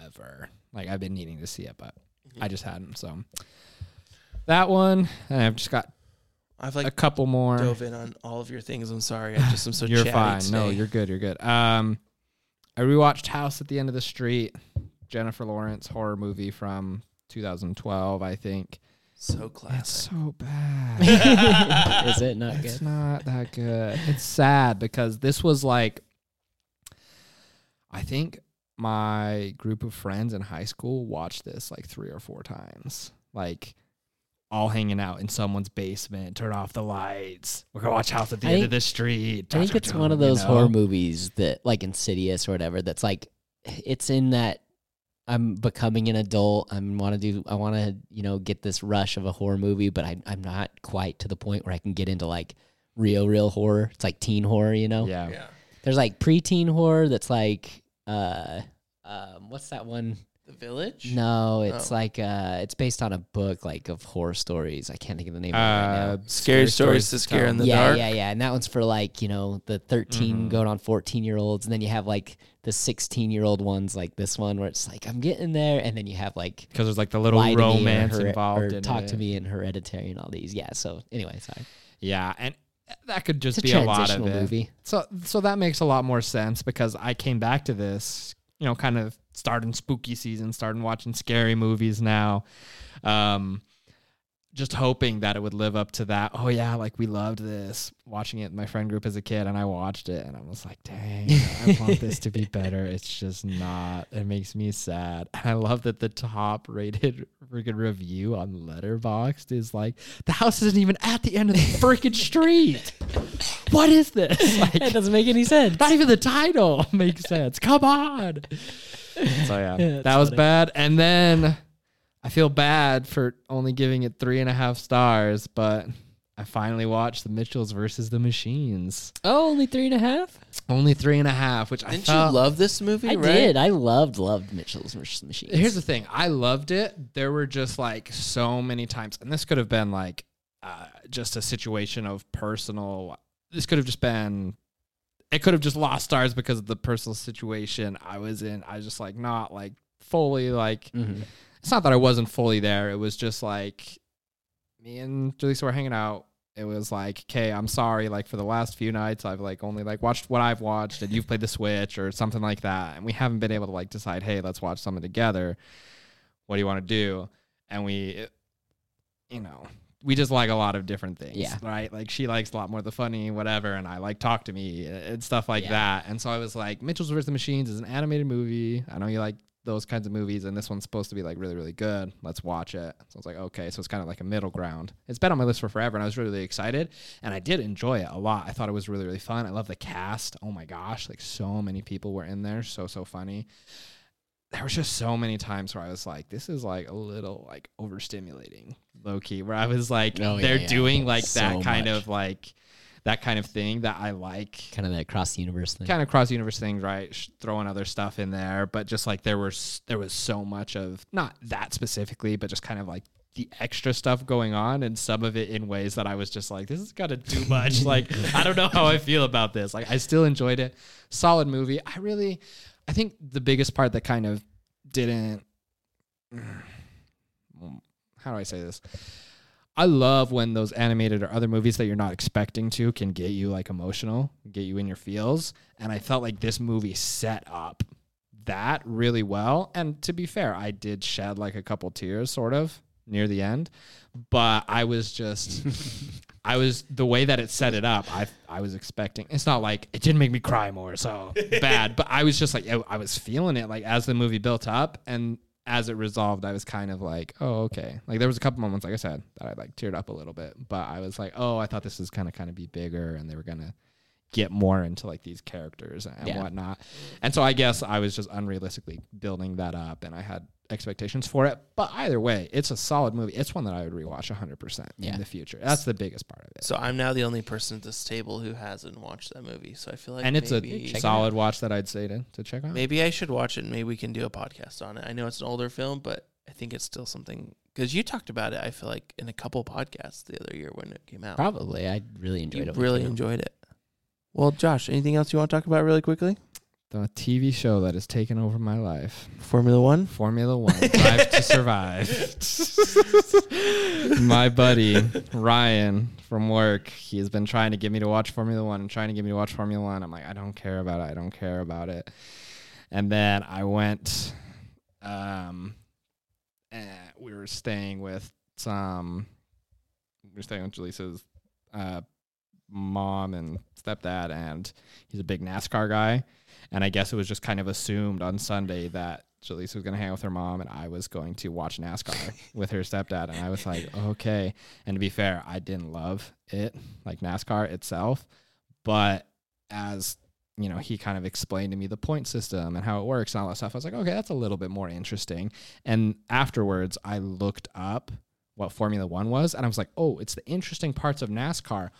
forever. Like I've been needing to see it, but mm-hmm. I just hadn't. So that one, and I've just got I've like a couple more. Dove in on all of your things. I'm sorry. I just am so You're chatty fine. today. No, you're good. You're good. Um, I rewatched House at the End of the Street, Jennifer Lawrence horror movie from two thousand twelve, I think. So classic. It's so bad. Is it not it's good? It's not that good. It's sad because this was like, I think my group of friends in high school watched this like three or four times. Like, all hanging out in someone's basement, turn off the lights. We're going to watch House at the I End think, of the Street. I think it's one of those you know? horror movies that, like Insidious or whatever, that's like, it's in that I'm becoming an adult. I want to do, I want to, you know, get this rush of a horror movie, but I, I'm not quite to the point where I can get into like real, real horror. It's like teen horror, you know? Yeah. yeah. There's like preteen horror that's like, uh, um, what's that one? The Village? No, it's oh. like uh, it's based on a book like of horror stories. I can't think of the name uh, of it right now. Scary, Scary Stories to Scare in the yeah, Dark. Yeah, yeah, yeah. And that one's for like, you know, the thirteen mm-hmm. going on fourteen year olds, and then you have like the sixteen year old ones like this one where it's like I'm getting there, and then you have like because there's like the little romance her- involved or in Talk it. to Me and Hereditary and all these. Yeah. So anyway, sorry. Yeah, and that could just it's be a, a lot of it. Movie. So so that makes a lot more sense because I came back to this, you know, kind of starting spooky season, starting watching scary movies now. Um, just hoping that it would live up to that. Oh yeah, like we loved this, watching it in my friend group as a kid, and I watched it and I was like, dang, I want this to be better. It's just not. It makes me sad. And I love that the top rated freaking review on Letterboxd is like, the house isn't even at the end of the freaking street. What is this? Like, it doesn't make any sense. Not even the title makes sense. Come on. So yeah, yeah that was funny. Bad. And then I feel bad for only giving it three and a half stars, but I finally watched The Mitchells versus the Machines. Oh, only three and a half? Only three and a half, which Didn't I Didn't you love this movie, I right? did. I loved, loved Mitchells versus the Machines. Here's the thing. I loved it. There were just like so many times, and this could have been like uh, just a situation of personal, this could have just been, it could have just lost stars because of the personal situation I was in. I was just like not like fully like, mm-hmm. It's not that I wasn't fully there. It was just like me and Julissa were hanging out. It was like, okay, I'm sorry. Like for the last few nights, I've like only like watched what I've watched and you've played the Switch or something like that. And we haven't been able to like decide, hey, let's watch something together. What do you want to do? And we, you know, we just like a lot of different things, yeah. right? Like she likes a lot more of the funny, whatever. And I like Talk to Me and stuff like yeah. that. And so I was like, Mitchells versus the Machines is an animated movie. I know you like those kinds of movies, and this one's supposed to be like really, really good. Let's watch it. So I was like, okay, so it's kind of like a middle ground. It's been on my list for forever, and I was really, really excited, and I did enjoy it a lot. I thought it was really, really fun. I love the cast. Oh my gosh, like so many people were in there. So, so funny. There was just so many times where I was like, this is like a little like overstimulating, low key, where I was like, oh, they're yeah, yeah. doing like so that kind much. of like, that kind of thing that I like. Kind of that cross universe thing. Kind of cross universe thing, right? Sh- throwing other stuff in there, but just like there was there was so much of, not that specifically, but just kind of like the extra stuff going on, and some of it in ways that I was just like, this is kind of too much. Like, I don't know how I feel about this. Like, I still enjoyed it. Solid movie. I really, I think the biggest part that kind of didn't, how do I say this? I love when those animated or other movies that you're not expecting to can get you like emotional, get you in your feels. And I felt like this movie set up that really well. And to be fair, I did shed like a couple tears sort of near the end, but I was just, I was, the way that it set it up, I I was expecting, it's not like it didn't make me cry more, so bad, but I was just like, I was feeling it like as the movie built up, and as it resolved, I was kind of like, oh, okay. Like there was a couple moments, like I said, that I like teared up a little bit, but I was like, oh, I thought this was kind of kind of be bigger, and they were gonna get more into like these characters and yeah. whatnot. And so I guess I was just unrealistically building that up, and I had expectations for it. But either way, it's a solid movie. It's one that I would rewatch one hundred percent yeah. in the future. That's the biggest part of it. So I'm now the only person at this table who hasn't watched that movie. So I feel like and it's maybe a solid watch that I'd say to, to check out. Maybe I should watch it, and maybe we can do a podcast on it. I know it's an older film, but I think it's still something, because you talked about it, I feel like, in a couple podcasts the other year when it came out. Probably. I really enjoyed you it. really enjoyed it. Well, Josh, anything else you want to talk about really quickly? The T V show that has taken over my life. Formula One? Formula One. Drive to Survive. My buddy, Ryan, from work, he has been trying to get me to watch Formula One and trying to get me to watch Formula One. I'm like, I don't care about it. I don't care about it. And then I went, um, eh, we were staying with some, we were staying with Jaleesa's uh, mom and stepdad, and he's a big NASCAR guy. And I guess it was just kind of assumed on Sunday that Jaleesa was going to hang out with her mom and I was going to watch NASCAR with her stepdad. And I was like, okay. And to be fair, I didn't love it, like NASCAR itself. But as, you know, he kind of explained to me the point system and how it works and all that stuff, I was like, okay, that's a little bit more interesting. And afterwards, I looked up what Formula One was. And I was like, oh, it's the interesting parts of NASCAR,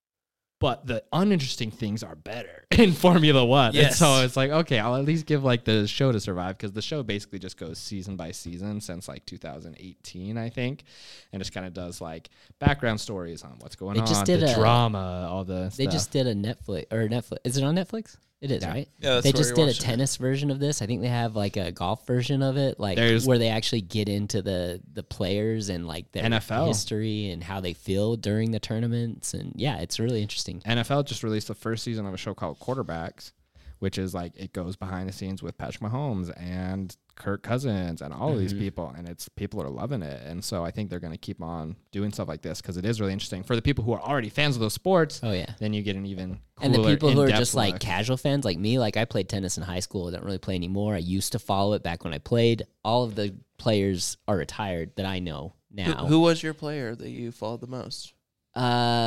but the uninteresting things are better in Formula One. Yes. And so it's like, okay, I'll at least give like the show to survive, because the show basically just goes season by season since like two thousand eighteen, I think, and just kind of does like background stories on what's going They on, just did the a- drama, all the They stuff. just did a Netflix or Netflix. Is it on Netflix? It is, Yeah. right? Yeah, that's they where just we did a watched it. tennis version of this. I think they have like a golf version of it, like There's- where they actually get into the the players and like their N F L history and how they feel during the tournaments. And yeah, it's really interesting. N F L just released the first season of a show called Quarterbacks, which is like it goes behind the scenes with Patrick Mahomes and Kirk Cousins and all of these Mhm. people, and it's people are loving it. And so I think they're going to keep on doing stuff like this because it is really interesting for the people who are already fans of those sports. Oh yeah. Then you get an even cooler, And the people who are in-depth just like look. casual fans like me, like I played tennis in high school. I don't really play anymore. I used to follow it back when I played. All of the players are retired that I know Who, now. who was your player that you followed the most? Uh,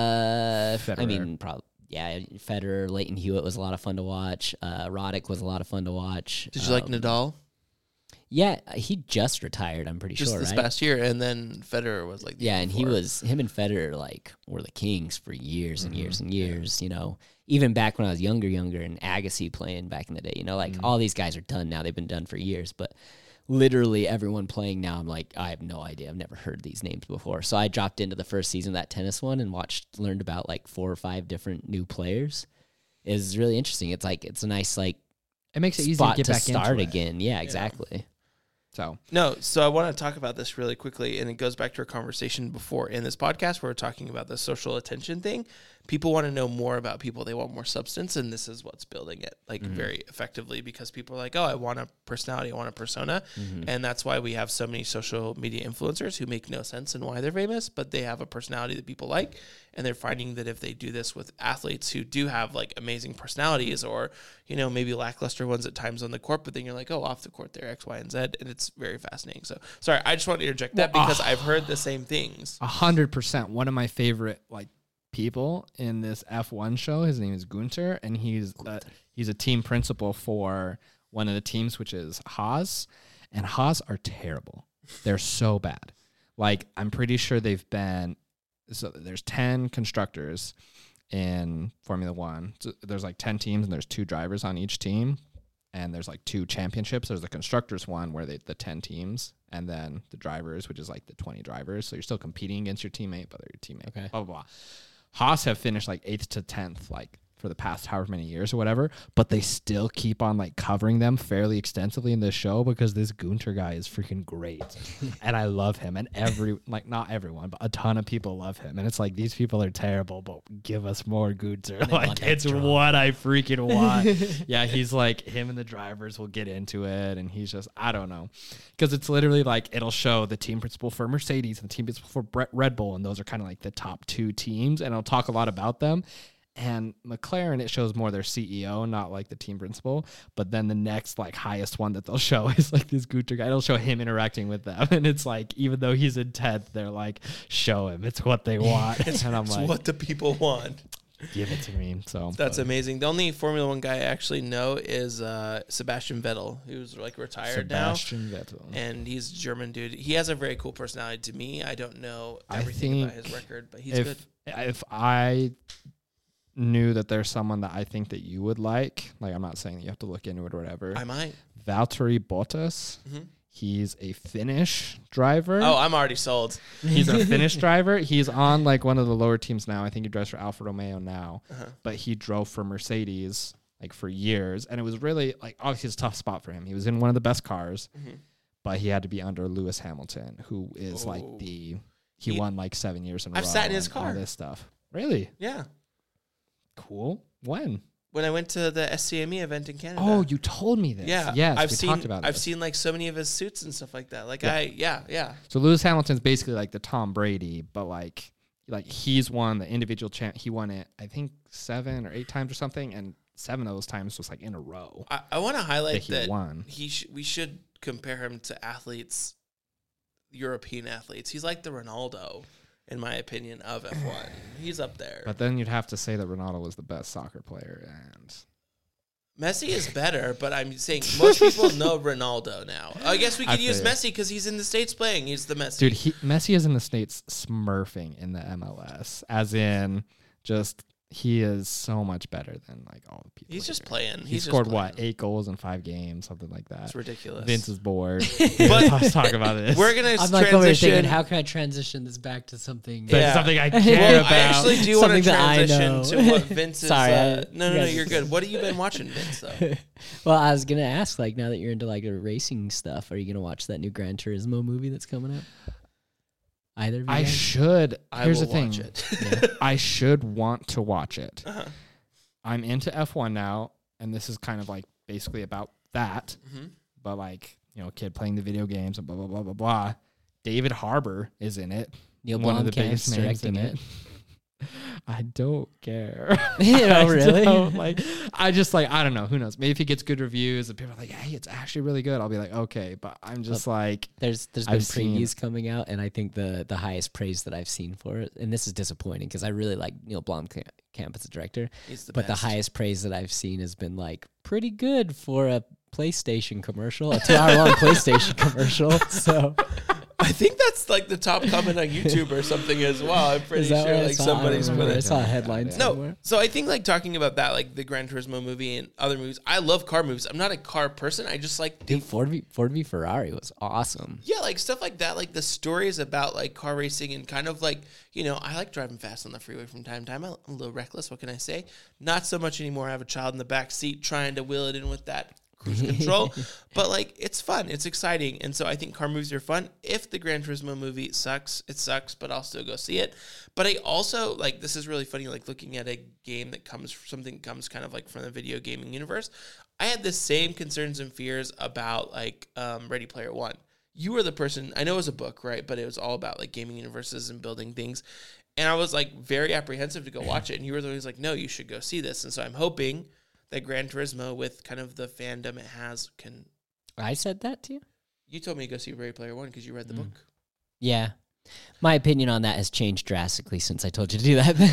I Federer. mean, probably yeah. Federer, Leighton Hewitt was a lot of fun to watch. Uh, Roddick was a lot of fun to watch. Did you like Um, Nadal? Yeah, he just retired. I'm pretty Just sure, this right? past year, and then Federer was like the Yeah, year and he before. was him and Federer like were the kings for years and Mhm. years and years. You know, even back when I was younger, younger, and Agassi playing back in the day. You know, like Mhm. all these guys are done now. They've been done for years, but literally everyone playing now, I'm like, I have no idea. I've never heard these names before. So I dropped into the first season of that tennis one and watched, learned about like four or five different new players. It's really interesting. It's like it's a nice like It makes it easy spot to get to back start into it. again. Yeah, exactly. So No, so I want to talk about this really quickly, and it goes back to our conversation before in this podcast where we're talking about the social attention thing. People want to know more about people. They want more substance, and this is what's building it, like, Mhm. very effectively, because people are like, oh, I want a personality, I want a persona, Mhm. and that's why we have so many social media influencers who make no sense in why they're famous, but they have a personality that people like, and they're finding that if they do this with athletes who do have, like, amazing personalities or, you know, maybe lackluster ones at times on the court, but then you're like, oh, off the court, they're X, Y, and Z, and it's very fascinating. So, sorry, I just want to interject that Well, because uh, I've heard the same things. A hundred percent. One of my favorite like people in this F one show. His name is Gunter, and he's uh, he's a team principal for one of the teams, which is Haas. And Haas are terrible. They're so bad. Like I'm pretty sure they've been. So there's ten constructors in Formula One. So there's like ten teams, and there's two drivers on each team. And there's like two championships. There's the constructors one where they the ten teams, and then the drivers, which is like the twenty drivers. So you're still competing against your teammate, but they're your teammate. Okay. Blah blah blah. Haas have finished like eighth to tenth, like for the past however many years or whatever, but they still keep on like covering them fairly extensively in this show because this Gunter guy is freaking great. And I love him. And every, like not everyone, but a ton of people love him. And it's like, these people are terrible, but give us more Gunter. They want Like that it's drama. what I freaking want. Yeah, he's like, him and the drivers will get into it. And he's just, I don't know. Because it's literally like, it'll show the team principal for Mercedes and the team principal for Bre- Red Bull. And those are kind of like the top two teams. And it'll talk a lot about them. And McLaren, it shows more their C E O, not like the team principal. But then the next like highest one that they'll show is like this Gunter guy. It'll show him interacting with them. And it's like, even though he's in tenth, they're like, show him. It's what they want. And I'm It's like, what the people want. give it to me. So That's but amazing. The only Formula One guy I actually know is uh, Sebastian Vettel, who's like retired Sebastian now. Vettel. And he's a German dude. He has a very cool personality to me. I don't know I everything about think his record, but he's if, good. If I knew that there's someone that I think that you would like, like I'm not saying that you have to look into it or whatever. I might. Valtteri Bottas. Mhm. He's a Finnish driver. Oh, I'm already sold. He's a Finnish driver. He's on like one of the lower teams now. I think he drives for Alfa Romeo now, Uh-huh. but he drove for Mercedes like for years, and it was really like obviously it's a tough spot for him. He was in one of the best cars, mm-hmm. but he had to be under Lewis Hamilton, who is oh. like the he, he won like seven years in a I've row. I've sat in his car. All this stuff. Really? Yeah. Cool. When? When I went to the S C M E event in Canada. Oh, you told me this. Yeah. Yes, I've we seen, talked about I've this. seen like so many of his suits and stuff like that. Like yeah. I, yeah, yeah. So Lewis Hamilton's basically like the Tom Brady, but like, like he's won the individual champ. He won it, I think seven or eight times or something. And seven of those times was like in a row. I, I want to highlight that he that won. He sh- we should compare him to athletes, European athletes. He's like the Ronaldo, in my opinion, of F one. He's up there. But then you'd have to say that Ronaldo was the best soccer player, and Messi is better, but I'm saying most people know Ronaldo now. I guess we could use Messi because he's in the States playing. He's the Messi. Dude, he, Messi is in the States smurfing in the M L S, as in just he is so much better than like all the people. He's just here. playing. He He's scored just playing. what, eight goals in five games, something like that. It's ridiculous. Vince is bored. But let's talk about this. We're gonna I'm transition. like over here thinking, how can I transition this back to something? That's Yeah. something I care Well, about. I actually do want to Something that I transition know. to what Vince is. Sorry, uh, I- no, no, no, yes. you're good. What have you been watching, Vince? Though. Well, I was gonna ask, like, now that you're into like the racing stuff, are you gonna watch that new Gran Turismo movie that's coming up? Either of you I guys? should. I Here's will the thing. watch it. Yeah. I should want to watch it. Uh-huh. I'm into F one now, and this is kind of like basically about that. Mm-hmm. But like, you know, kid playing the video games and blah blah blah blah blah. David Harbour is in it. Neil one of the Blomkamp's biggest names in directing it. I don't care. You know, I really? don't, like, I just like I don't know. Who knows? Maybe if he gets good reviews and people are like, "Hey, it's actually really good," I'll be like, "Okay." But I'm just like, There's there's been I've previews seen- coming out, and I think the the highest praise that I've seen for it, and this is disappointing because I really like Neil Blomkamp as a director, He's the but best. the highest praise that I've seen has been like pretty good for a PlayStation commercial, a two hour long PlayStation commercial. So I think that's like the top comment on YouTube or something as well. I'm pretty is that sure what I like saw? somebody's I, put remember. I it. saw a headline Yeah. No, somewhere. so I think like talking about that, like the Gran Turismo movie and other movies. I love car movies. I'm not a car person. I just like Dude, Ford v Ford v Ferrari was awesome. yeah, like stuff like that. Like the stories about like car racing and kind of like you know I like driving fast on the freeway from time to time. I'm a little reckless. What can I say? Not so much anymore. I have a child in the back seat trying to wheel it in with that cruise control, but like it's fun, it's exciting, and so I think car movies are fun. If the Gran Turismo movie sucks, it sucks, but I'll still go see it. But I also like this is really funny, like looking at a game that comes something comes kind of like from the video gaming universe. I had the same concerns and fears about like um, Ready Player One. You were the person, I know it was a book, right? But it was all about like gaming universes and building things. And I was like very apprehensive to go watch it. And you were the one who's like, no, you should go see this. And so I'm hoping that Gran Turismo, with kind of the fandom it has, can. I said that to you? You told me to go see Ready Player One because you read the Mm. book. Yeah. My opinion on that has changed drastically since I told you to do that.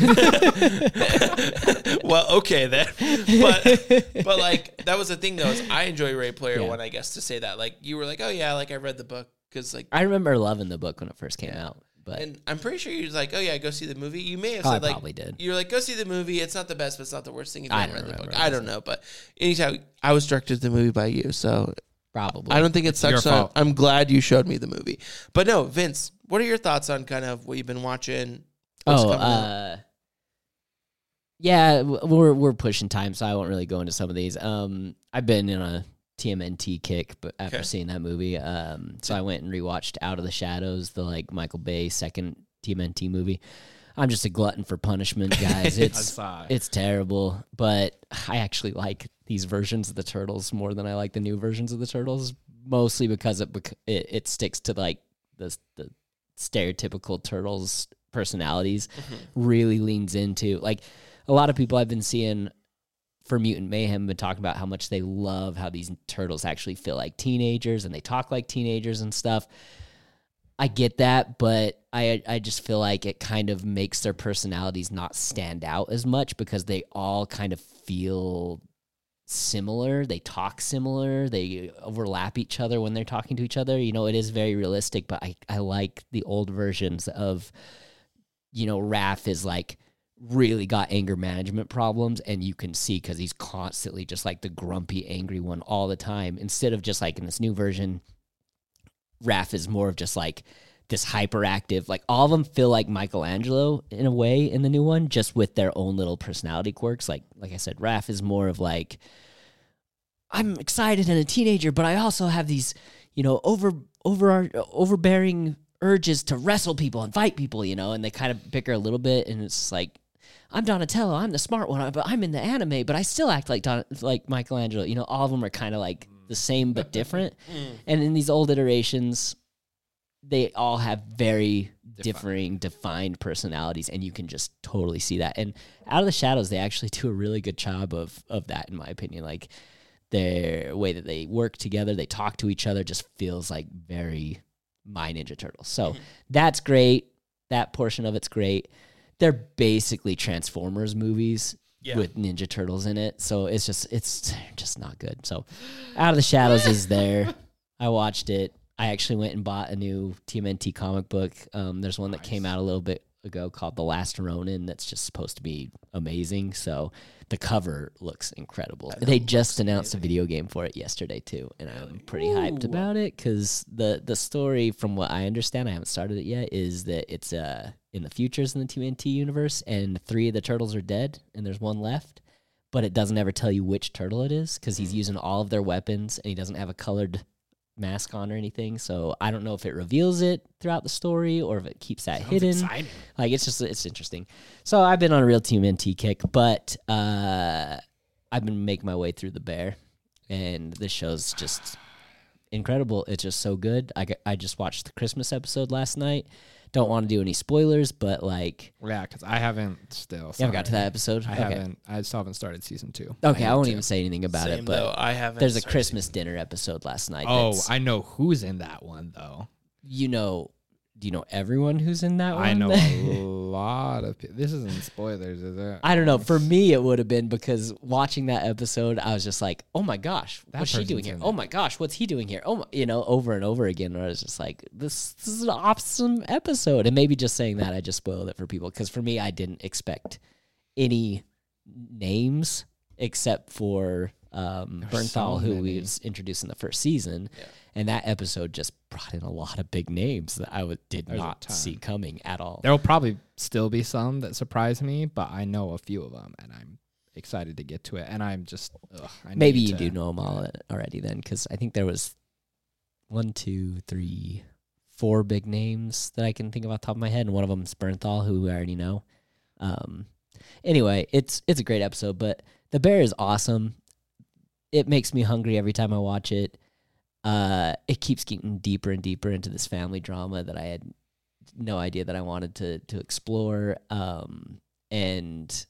Well, okay then. But but like that was the thing though, is I enjoy Ready Player Yeah. One, I guess, to say that. Like you were like, oh yeah, like I read the book because like I remember loving the book when it first came Yeah. out, but and I'm pretty sure you was like, oh yeah, go see the movie. You may have oh, I said like probably did. you're like, go see the movie. It's not the best, but it's not the worst thing if you I haven't don't read the book. remember. I don't know, but anytime I was directed to the movie by you, so Probably. I don't think it It's your sucks. So fault. I'm glad you showed me the movie. But no, Vince, what are your thoughts on kind of what you've been watching? What's Oh, coming out? uh, yeah, w- we're we're pushing time, so I won't really go into some of these. Um, I've been in a T M N T kick, but after Okay. seeing that movie, um, so I went and rewatched Out of the Shadows, the like Michael Bay second T M N T movie. I'm just a glutton for punishment, guys. I It's saw it. it's terrible, but I actually like these versions of the Turtles more than I like the new versions of the Turtles, mostly because it bec- it, it sticks to like the the stereotypical Turtles personalities. Really leans into like a lot of people I've been seeing for Mutant Mayhem been talking about how much they love how these turtles actually feel like teenagers and they talk like teenagers and stuff. I get that, but I I just feel like it kind of makes their personalities not stand out as much because they all kind of feel similar. They talk similar. They overlap each other when they're talking to each other. You know, it is very realistic, but I, I like the old versions of, you know, Raph is like really got anger management problems, and you can see because he's constantly just like the grumpy, angry one all the time. Instead of just like in this new version, Raph is more of just like this hyperactive, like all of them feel like Michelangelo in a way in the new one, just with their own little personality quirks. Like, like I said, Raph is more of like, I'm excited and a teenager, but I also have these, you know, over, over, overbearing urges to wrestle people and fight people, you know, and they kind of bicker a little bit. And it's like, I'm Donatello, I'm the smart one, but I'm in the anime, but I still act like Don, like Michelangelo. You know, all of them are kind of like the same but different. And in these old iterations, they all have very Defined. differing, defined personalities, and you can just totally see that. And Out of the Shadows, they actually do a really good job of of that, in my opinion. Like, their way that they work together, they talk to each other, just feels like very My Ninja Turtles. So that's great. That portion of it's great. They're basically Transformers movies yeah. with Ninja Turtles in it. So it's just it's just not good. So Out of the Shadows is there. I watched it. I actually went and bought a new T M N T comic book. Um, there's one that nice. came out a little bit ago called The Last Ronin that's just supposed to be amazing. So the cover looks incredible. They just announced amazing. a video game for it yesterday too, and I'm pretty Ooh. hyped about it because the the story, from what I understand, I haven't started it yet, is that it's uh in the futures in the T M N T universe, and three of the turtles are dead, and there's one left, but it doesn't ever tell you which turtle it is because he's using all of their weapons, and he doesn't have a colored mask on or anything, so I don't know if it reveals it throughout the story or if it keeps that Sounds hidden. Exciting. Like, it's just it's interesting. So I've been on a real T M N T kick, but uh, I've been making my way through The Bear, and this show's just incredible. It's just so good. I got, I just watched the Christmas episode last night. Don't want to do any spoilers, but like, yeah, because I haven't still. You haven't got to that episode. I okay. haven't. I still haven't started season two. Okay, I, I won't to. even say anything about Same it. But though, I haven't. There's a Christmas dinner episode last night. Oh, I know who's in that one though. You know, do you know everyone who's in that one? I know a lot of people. This isn't spoilers, is it? I don't know. For me, it would have been because watching that episode, I was just like, "Oh my gosh, that what's she doing here? Oh my gosh, what's he doing here? Oh, my, you know, over and over again." Where I was just like, "This, this is an awesome episode." And maybe just saying that, I just spoiled it for people because for me, I didn't expect any names except for um, Bernthal, so who we was introduced in the first season. Yeah. And that episode just brought in a lot of big names that I w- did There's not see coming at all. There will probably still be some that surprise me, but I know a few of them, and I'm excited to get to it. And I'm just ugh, I maybe you to, do know them all already then, because I think there was one, two, three, four big names that I can think of off the top of my head, and one of them is Bernthal, who I already know. Um, anyway, it's it's a great episode, but The Bear is awesome. It makes me hungry every time I watch it. Uh, it keeps getting deeper and deeper into this family drama that I had no idea that I wanted to to explore. Um, and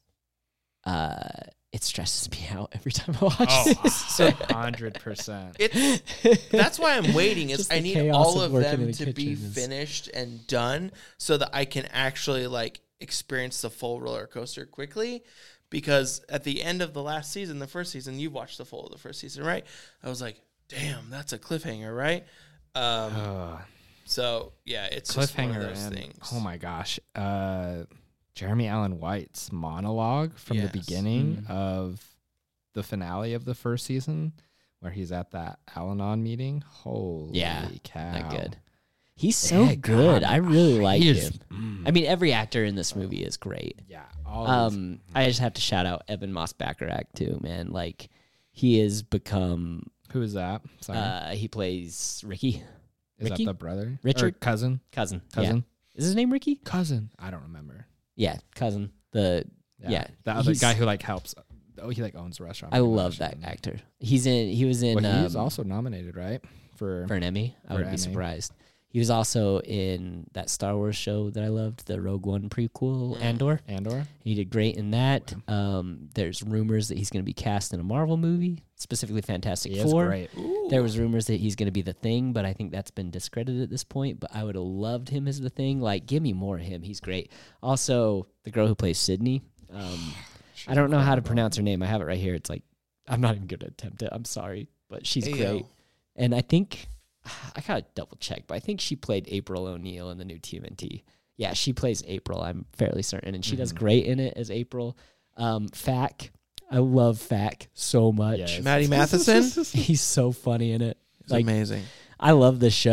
uh, it stresses me out every time I watch oh, this. one hundred percent. It's, that's why I'm waiting. Is I need all of, of them the to be is... finished and done so that I can actually like experience the full roller coaster quickly. Because at the end of the last season, the first season, you watched the full of the first season, right? I was like, damn, that's a cliffhanger, right? Um, uh, so, yeah, it's just one of those and, things. Oh, my gosh. Uh, Jeremy Allen White's monologue from yes. the beginning mm-hmm. of the finale of the first season where he's at that Al-Anon meeting. Holy yeah, cow. Not good. He's so yeah, good. God. I really oh, like is, him. Mm. I mean, every actor in this movie is great. Yeah. Um, I just have to shout out Evan Moss-Bachrach too, man. Like, he has become... Who is that? Sorry. Uh, he plays Ricky. Is Ricky? that the brother? Richard? Or cousin? Cousin. Cousin? Yeah. Is his name Ricky? Cousin. I don't remember. Yeah, cousin. The Yeah. yeah the other guy who, like, helps... Oh, he, like, owns the restaurant. I love that him. actor. He's in... He was in... Well, he um, was also nominated, right? For, for an Emmy? I would Emmy. be surprised. He was also in that Star Wars show that I loved, the Rogue One prequel, mm. Andor. Andor. He did great in that. Um, there's rumors that he's going to be cast in a Marvel movie, specifically Fantastic he Four. Is great. There was rumors that he's going to be the Thing, but I think that's been discredited at this point. But I would have loved him as the Thing. Like, give me more of him. He's great. Also, the girl who plays Sydney. Um, I don't know how to pronounce her name. I have it right here. It's like, I'm not even going to attempt it. I'm sorry, but she's Ayo. great. And I think... I gotta double check, but I think she played April O'Neil in the new T M N T. Yeah, she plays April, I'm fairly certain, and she mm-hmm. does great in it as April. Um, Fack, I love Fack so much. Yes. Matty Matheson, he's so funny in it. It's like, amazing. I love this show.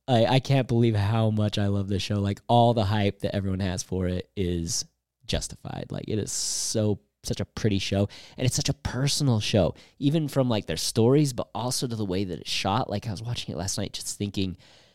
I, I can't believe how much I love this show. Like all the hype that everyone has for it is justified. Like it is so such a pretty show, and it's such a personal show, even from like their stories, but also to the way that it's shot. Like I was watching it last night, just thinking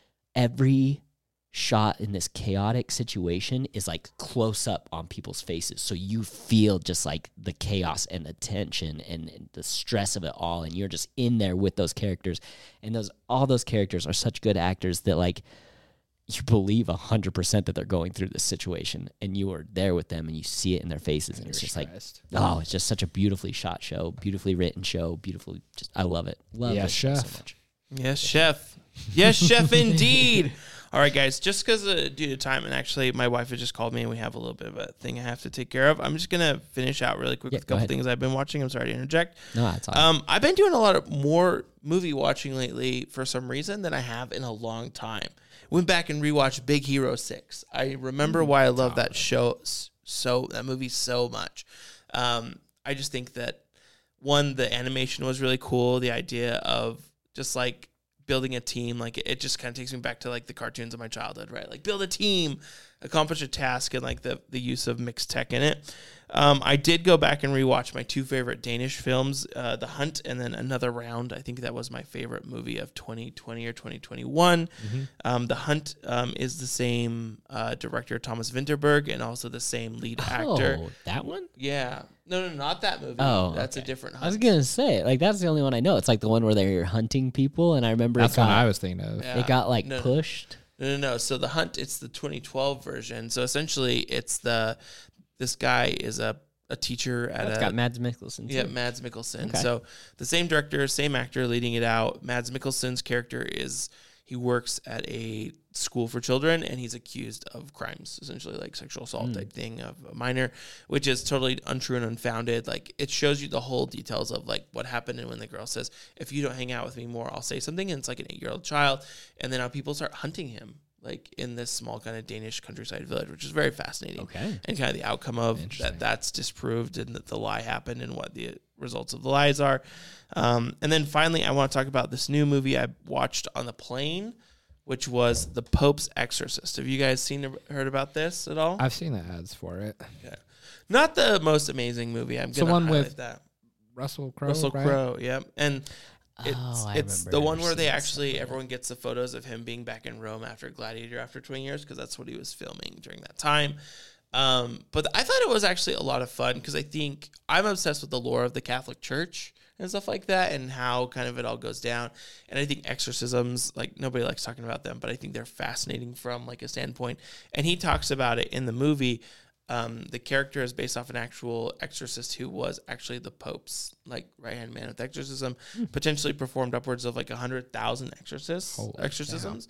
every shot in this chaotic situation is like close up on people's faces, so you feel just like the chaos and the tension and, and the stress of it all, and you're just in there with those characters, and those all those characters are such good actors that like you believe one hundred percent that they're going through this situation, and you are there with them, and you see it in their faces, and, and it's just stressed. Like, oh, it's just such a beautifully shot show, beautifully written show, beautifully, just, I love it. Love yeah, it chef. so much. Yes, chef. Yes, chef, indeed. All right, guys, just because uh, due to time, and actually my wife has just called me, and we have a little bit of a thing I have to take care of, I'm just going to finish out really quick yeah, with a couple ahead. things I've been watching. I'm sorry to interject. No, that's all. Um, I've been doing a lot of more movie watching lately for some reason than I have in a long time. Went back and rewatched Big Hero six. I remember why I love that show so that movie so much. Um, I just think that one, the animation was really cool. The idea of just like building a team, like it just kind of takes me back to like the cartoons of my childhood, right? Like build a team, accomplish a task, and like the the use of mixed tech in it. Um, I did go back and rewatch my two favorite Danish films, uh, The Hunt and then Another Round. I think that was my favorite movie of twenty twenty or twenty twenty-one. Mm-hmm. Um, The Hunt um, is the same uh, director, Thomas Vinterberg, and also the same lead actor. Oh, that one? Yeah. No, no, not that movie. Oh, that's okay. a different Hunt. I was going to say, like, that's the only one I know. It's like the one where they're hunting people, and I remember That's it got, what I was thinking of. Yeah. it got, like, No, no. pushed. No, no, no. So The Hunt, it's the twenty twelve version. So essentially, it's the this guy is a, a teacher at Oh, it's a... got Mads Mikkelsen, too. Yeah, Mads Mikkelsen. Okay. So the same director, same actor leading it out. Mads Mikkelsen's character is... He works at a school for children, and he's accused of crimes, essentially like sexual assault mm. type thing of a minor, which is totally untrue and unfounded. Like it shows you the whole details of like what happened, and when the girl says, "If you don't hang out with me more, I'll say something," and it's like an eight-year-old child, and then how people start hunting him, like in this small kind of Danish countryside village, which is very fascinating. Okay, and kind of the outcome of that that's disproved, and that the lie happened, and what the results of the lies are. Um, and then finally, I want to talk about this new movie I watched on the plane, which was The Pope's Exorcist. Have you guys seen or heard about this at all? I've seen the ads for it. Yeah. Not the most amazing movie. I'm going to highlight with that. Russell Crowe, Russell right? Crowe, yep. And it's oh, it's the one where they actually, everyone gets the photos of him being back in Rome after Gladiator after twenty years, because that's what he was filming during that time. Um, but I thought it was actually a lot of fun, because I think I'm obsessed with the lore of the Catholic Church and stuff like that, and how kind of it all goes down. And I think exorcisms, like nobody likes talking about them, but I think they're fascinating from like a standpoint. And he talks about it in the movie. Um, the character is based off an actual exorcist who was actually the Pope's like right hand man with exorcism, mm. potentially performed upwards of like a hundred thousand exorcists Holy exorcisms.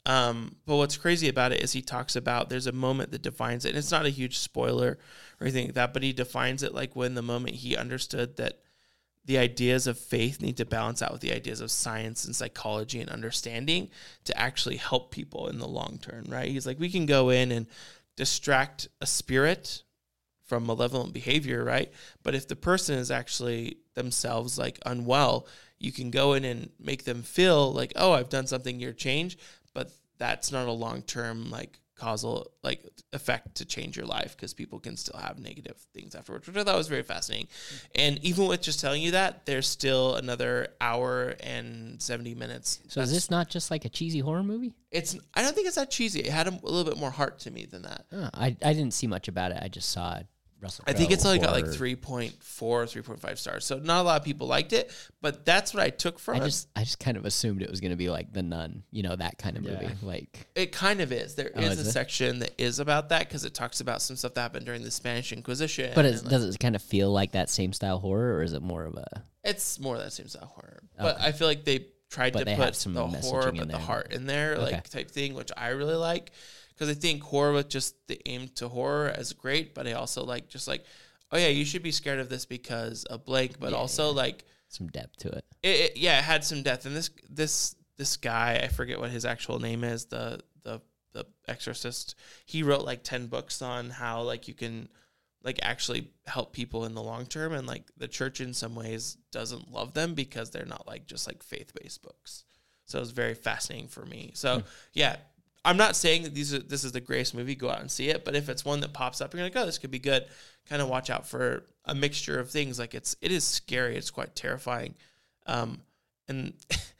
Um, but what's crazy about it is he talks about there's a moment that defines it, and it's not a huge spoiler or anything like that, but he defines it like when the moment he understood that the ideas of faith need to balance out with the ideas of science and psychology and understanding to actually help people in the long term, right? He's like, we can go in and distract a spirit from malevolent behavior, right? But if the person is actually themselves like unwell, you can go in and make them feel like, oh, I've done something, you're changed, but that's not a long-term like causal like effect to change your life, because people can still have negative things afterwards, which I thought was very fascinating. And even with just telling you that, there's still another hour and seventy minutes. So That's, is this not just like a cheesy horror movie? It's I don't think it's that cheesy. It had a, a little bit more heart to me than that. Oh, I I didn't see much about it. I just saw Russell Crowe. I think it's only got like three point four, three point five stars. So not a lot of people liked it, but that's what I took from I it. Just, I just kind of assumed it was going to be like The Nun, you know, that kind of movie. Yeah. Like It kind of is. There Oh, is, is a it? section that is about that, because it talks about some stuff that happened during the Spanish Inquisition. But and, it, like, does it kind of feel like that same style horror, or is it more of a... it's more that same style horror. But Okay. I feel like they tried But to they have put some the messaging horror, in but the there. heart in there, Okay. like type thing, which I really like. Because I think horror with just the aim to horror is great, but I also like just like, oh yeah, you should be scared of this because of blank, but Yeah, also yeah. like, some depth to it. it, it, yeah, it had some depth. And this this this guy, I forget what his actual name is, the the the exorcist. He wrote like ten books on how like you can like actually help people in the long term, and like the church in some ways doesn't love them because they're not like just like faith based books. So it was very fascinating for me. So, yeah, I'm not saying that these are, this is the greatest movie. Go out and see it. But if it's one that pops up, you're like, oh, this could be good. Kind of watch out for a mixture of things. Like it's it is scary. It's quite terrifying. Um, and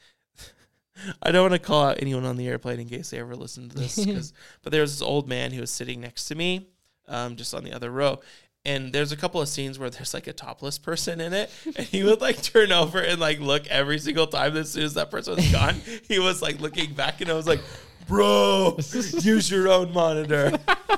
I don't want to call out anyone on the airplane in case they ever listen to this. Cause, but there was this old man who was sitting next to me, um, just on the other row. And there's a couple of scenes where there's like a topless person in it. And he would like turn over and like look every single time. As soon as that person was gone, he was like looking back and I was like, bro, use your own monitor.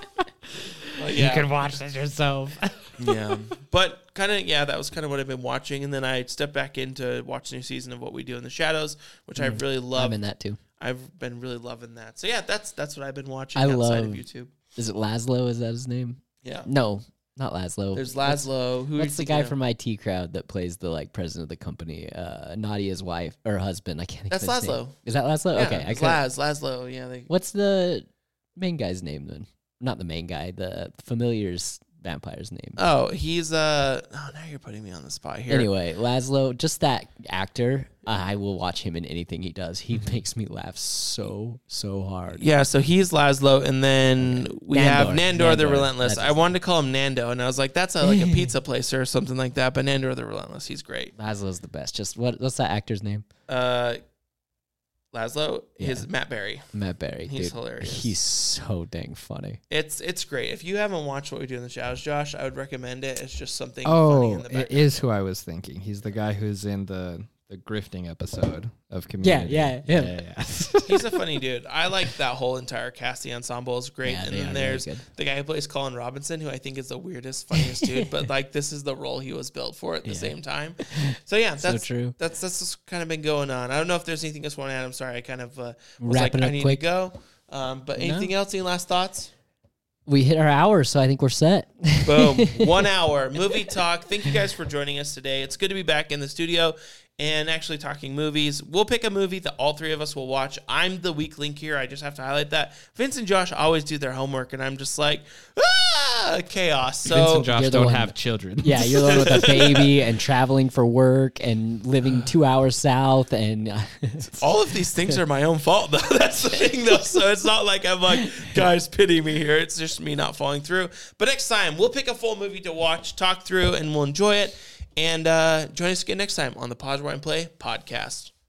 Well, yeah. You can watch this yourself. Yeah. But kind of, yeah, that was kind of what I've been watching. And then I stepped back in to watch a new season of What We Do in the Shadows, which mm. I really love. I'm in that too. I've been really loving that. So yeah, that's that's what I've been watching I outside love, of YouTube. Is it Laszlo? Is that his name? Yeah. No. Not Laszlo. There's Laszlo. Who What's the guy from I T Crowd that plays the like president of the company? Uh, Nadia's wife or husband. I can't think That's of his Laszlo. Name. Is that Laszlo? Yeah, okay. I it's Laz. Laszlo. Yeah. They... What's the main guy's name then? Not the main guy. The Familiar's vampire's name. Oh, he's uh. Oh, now you're putting me on the spot here. Anyway, Laszlo, just that actor. I will watch him in anything he does. He mm-hmm. makes me laugh so so hard. Yeah, so he's Laszlo, and then okay. we Nandor. have Nandor, Nandor the Relentless. That's I wanted to call him Nando, and I was like, that's a, like a pizza place or something like that. But Nandor the Relentless, he's great. Laszlo's the best. Just what? What's that actor's name? Uh, Laszlo. Yeah. His Matt Berry. Matt Berry. He's dude, hilarious. He's so dang funny. It's it's great. If you haven't watched What We Do in the Shadows, Josh, I would recommend it. It's just something. Oh, funny in the background. It is who I was thinking. He's the guy who's in the. The grifting episode of Community. Yeah, yeah, yeah. yeah, yeah. He's a funny dude. I like that whole entire cast. The ensemble is great. Yeah, and then there's really the guy who plays Colin Robinson, who I think is the weirdest, funniest dude. But like, this is the role he was built for at the yeah. same time. So yeah, that's so true. That's that's just kind of been going on. I don't know if there's anything else you want to add. I'm sorry, I kind of uh, was Wrapping like, up I need quick. to go. Um, but anything no. else? Any last thoughts? We hit our hour, so I think we're set. Boom. One hour. Movie talk. Thank you guys for joining us today. It's good to be back in the studio and actually talking movies. We'll pick a movie that all three of us will watch. I'm the weak link here. I just have to highlight that. Vince and Josh always do their homework, and I'm just like, ah, chaos. So Vince and Josh don't one, have children. Yeah, you're the one with a baby and traveling for work and living two hours south. And uh, all of these things are my own fault, though. That's the thing, though. So it's not like I'm like, guys, pity me here. It's just me not following through. But next time, we'll pick a full movie to watch, talk through, and we'll enjoy it. And uh, join us again next time on the Pause Rewind Play podcast.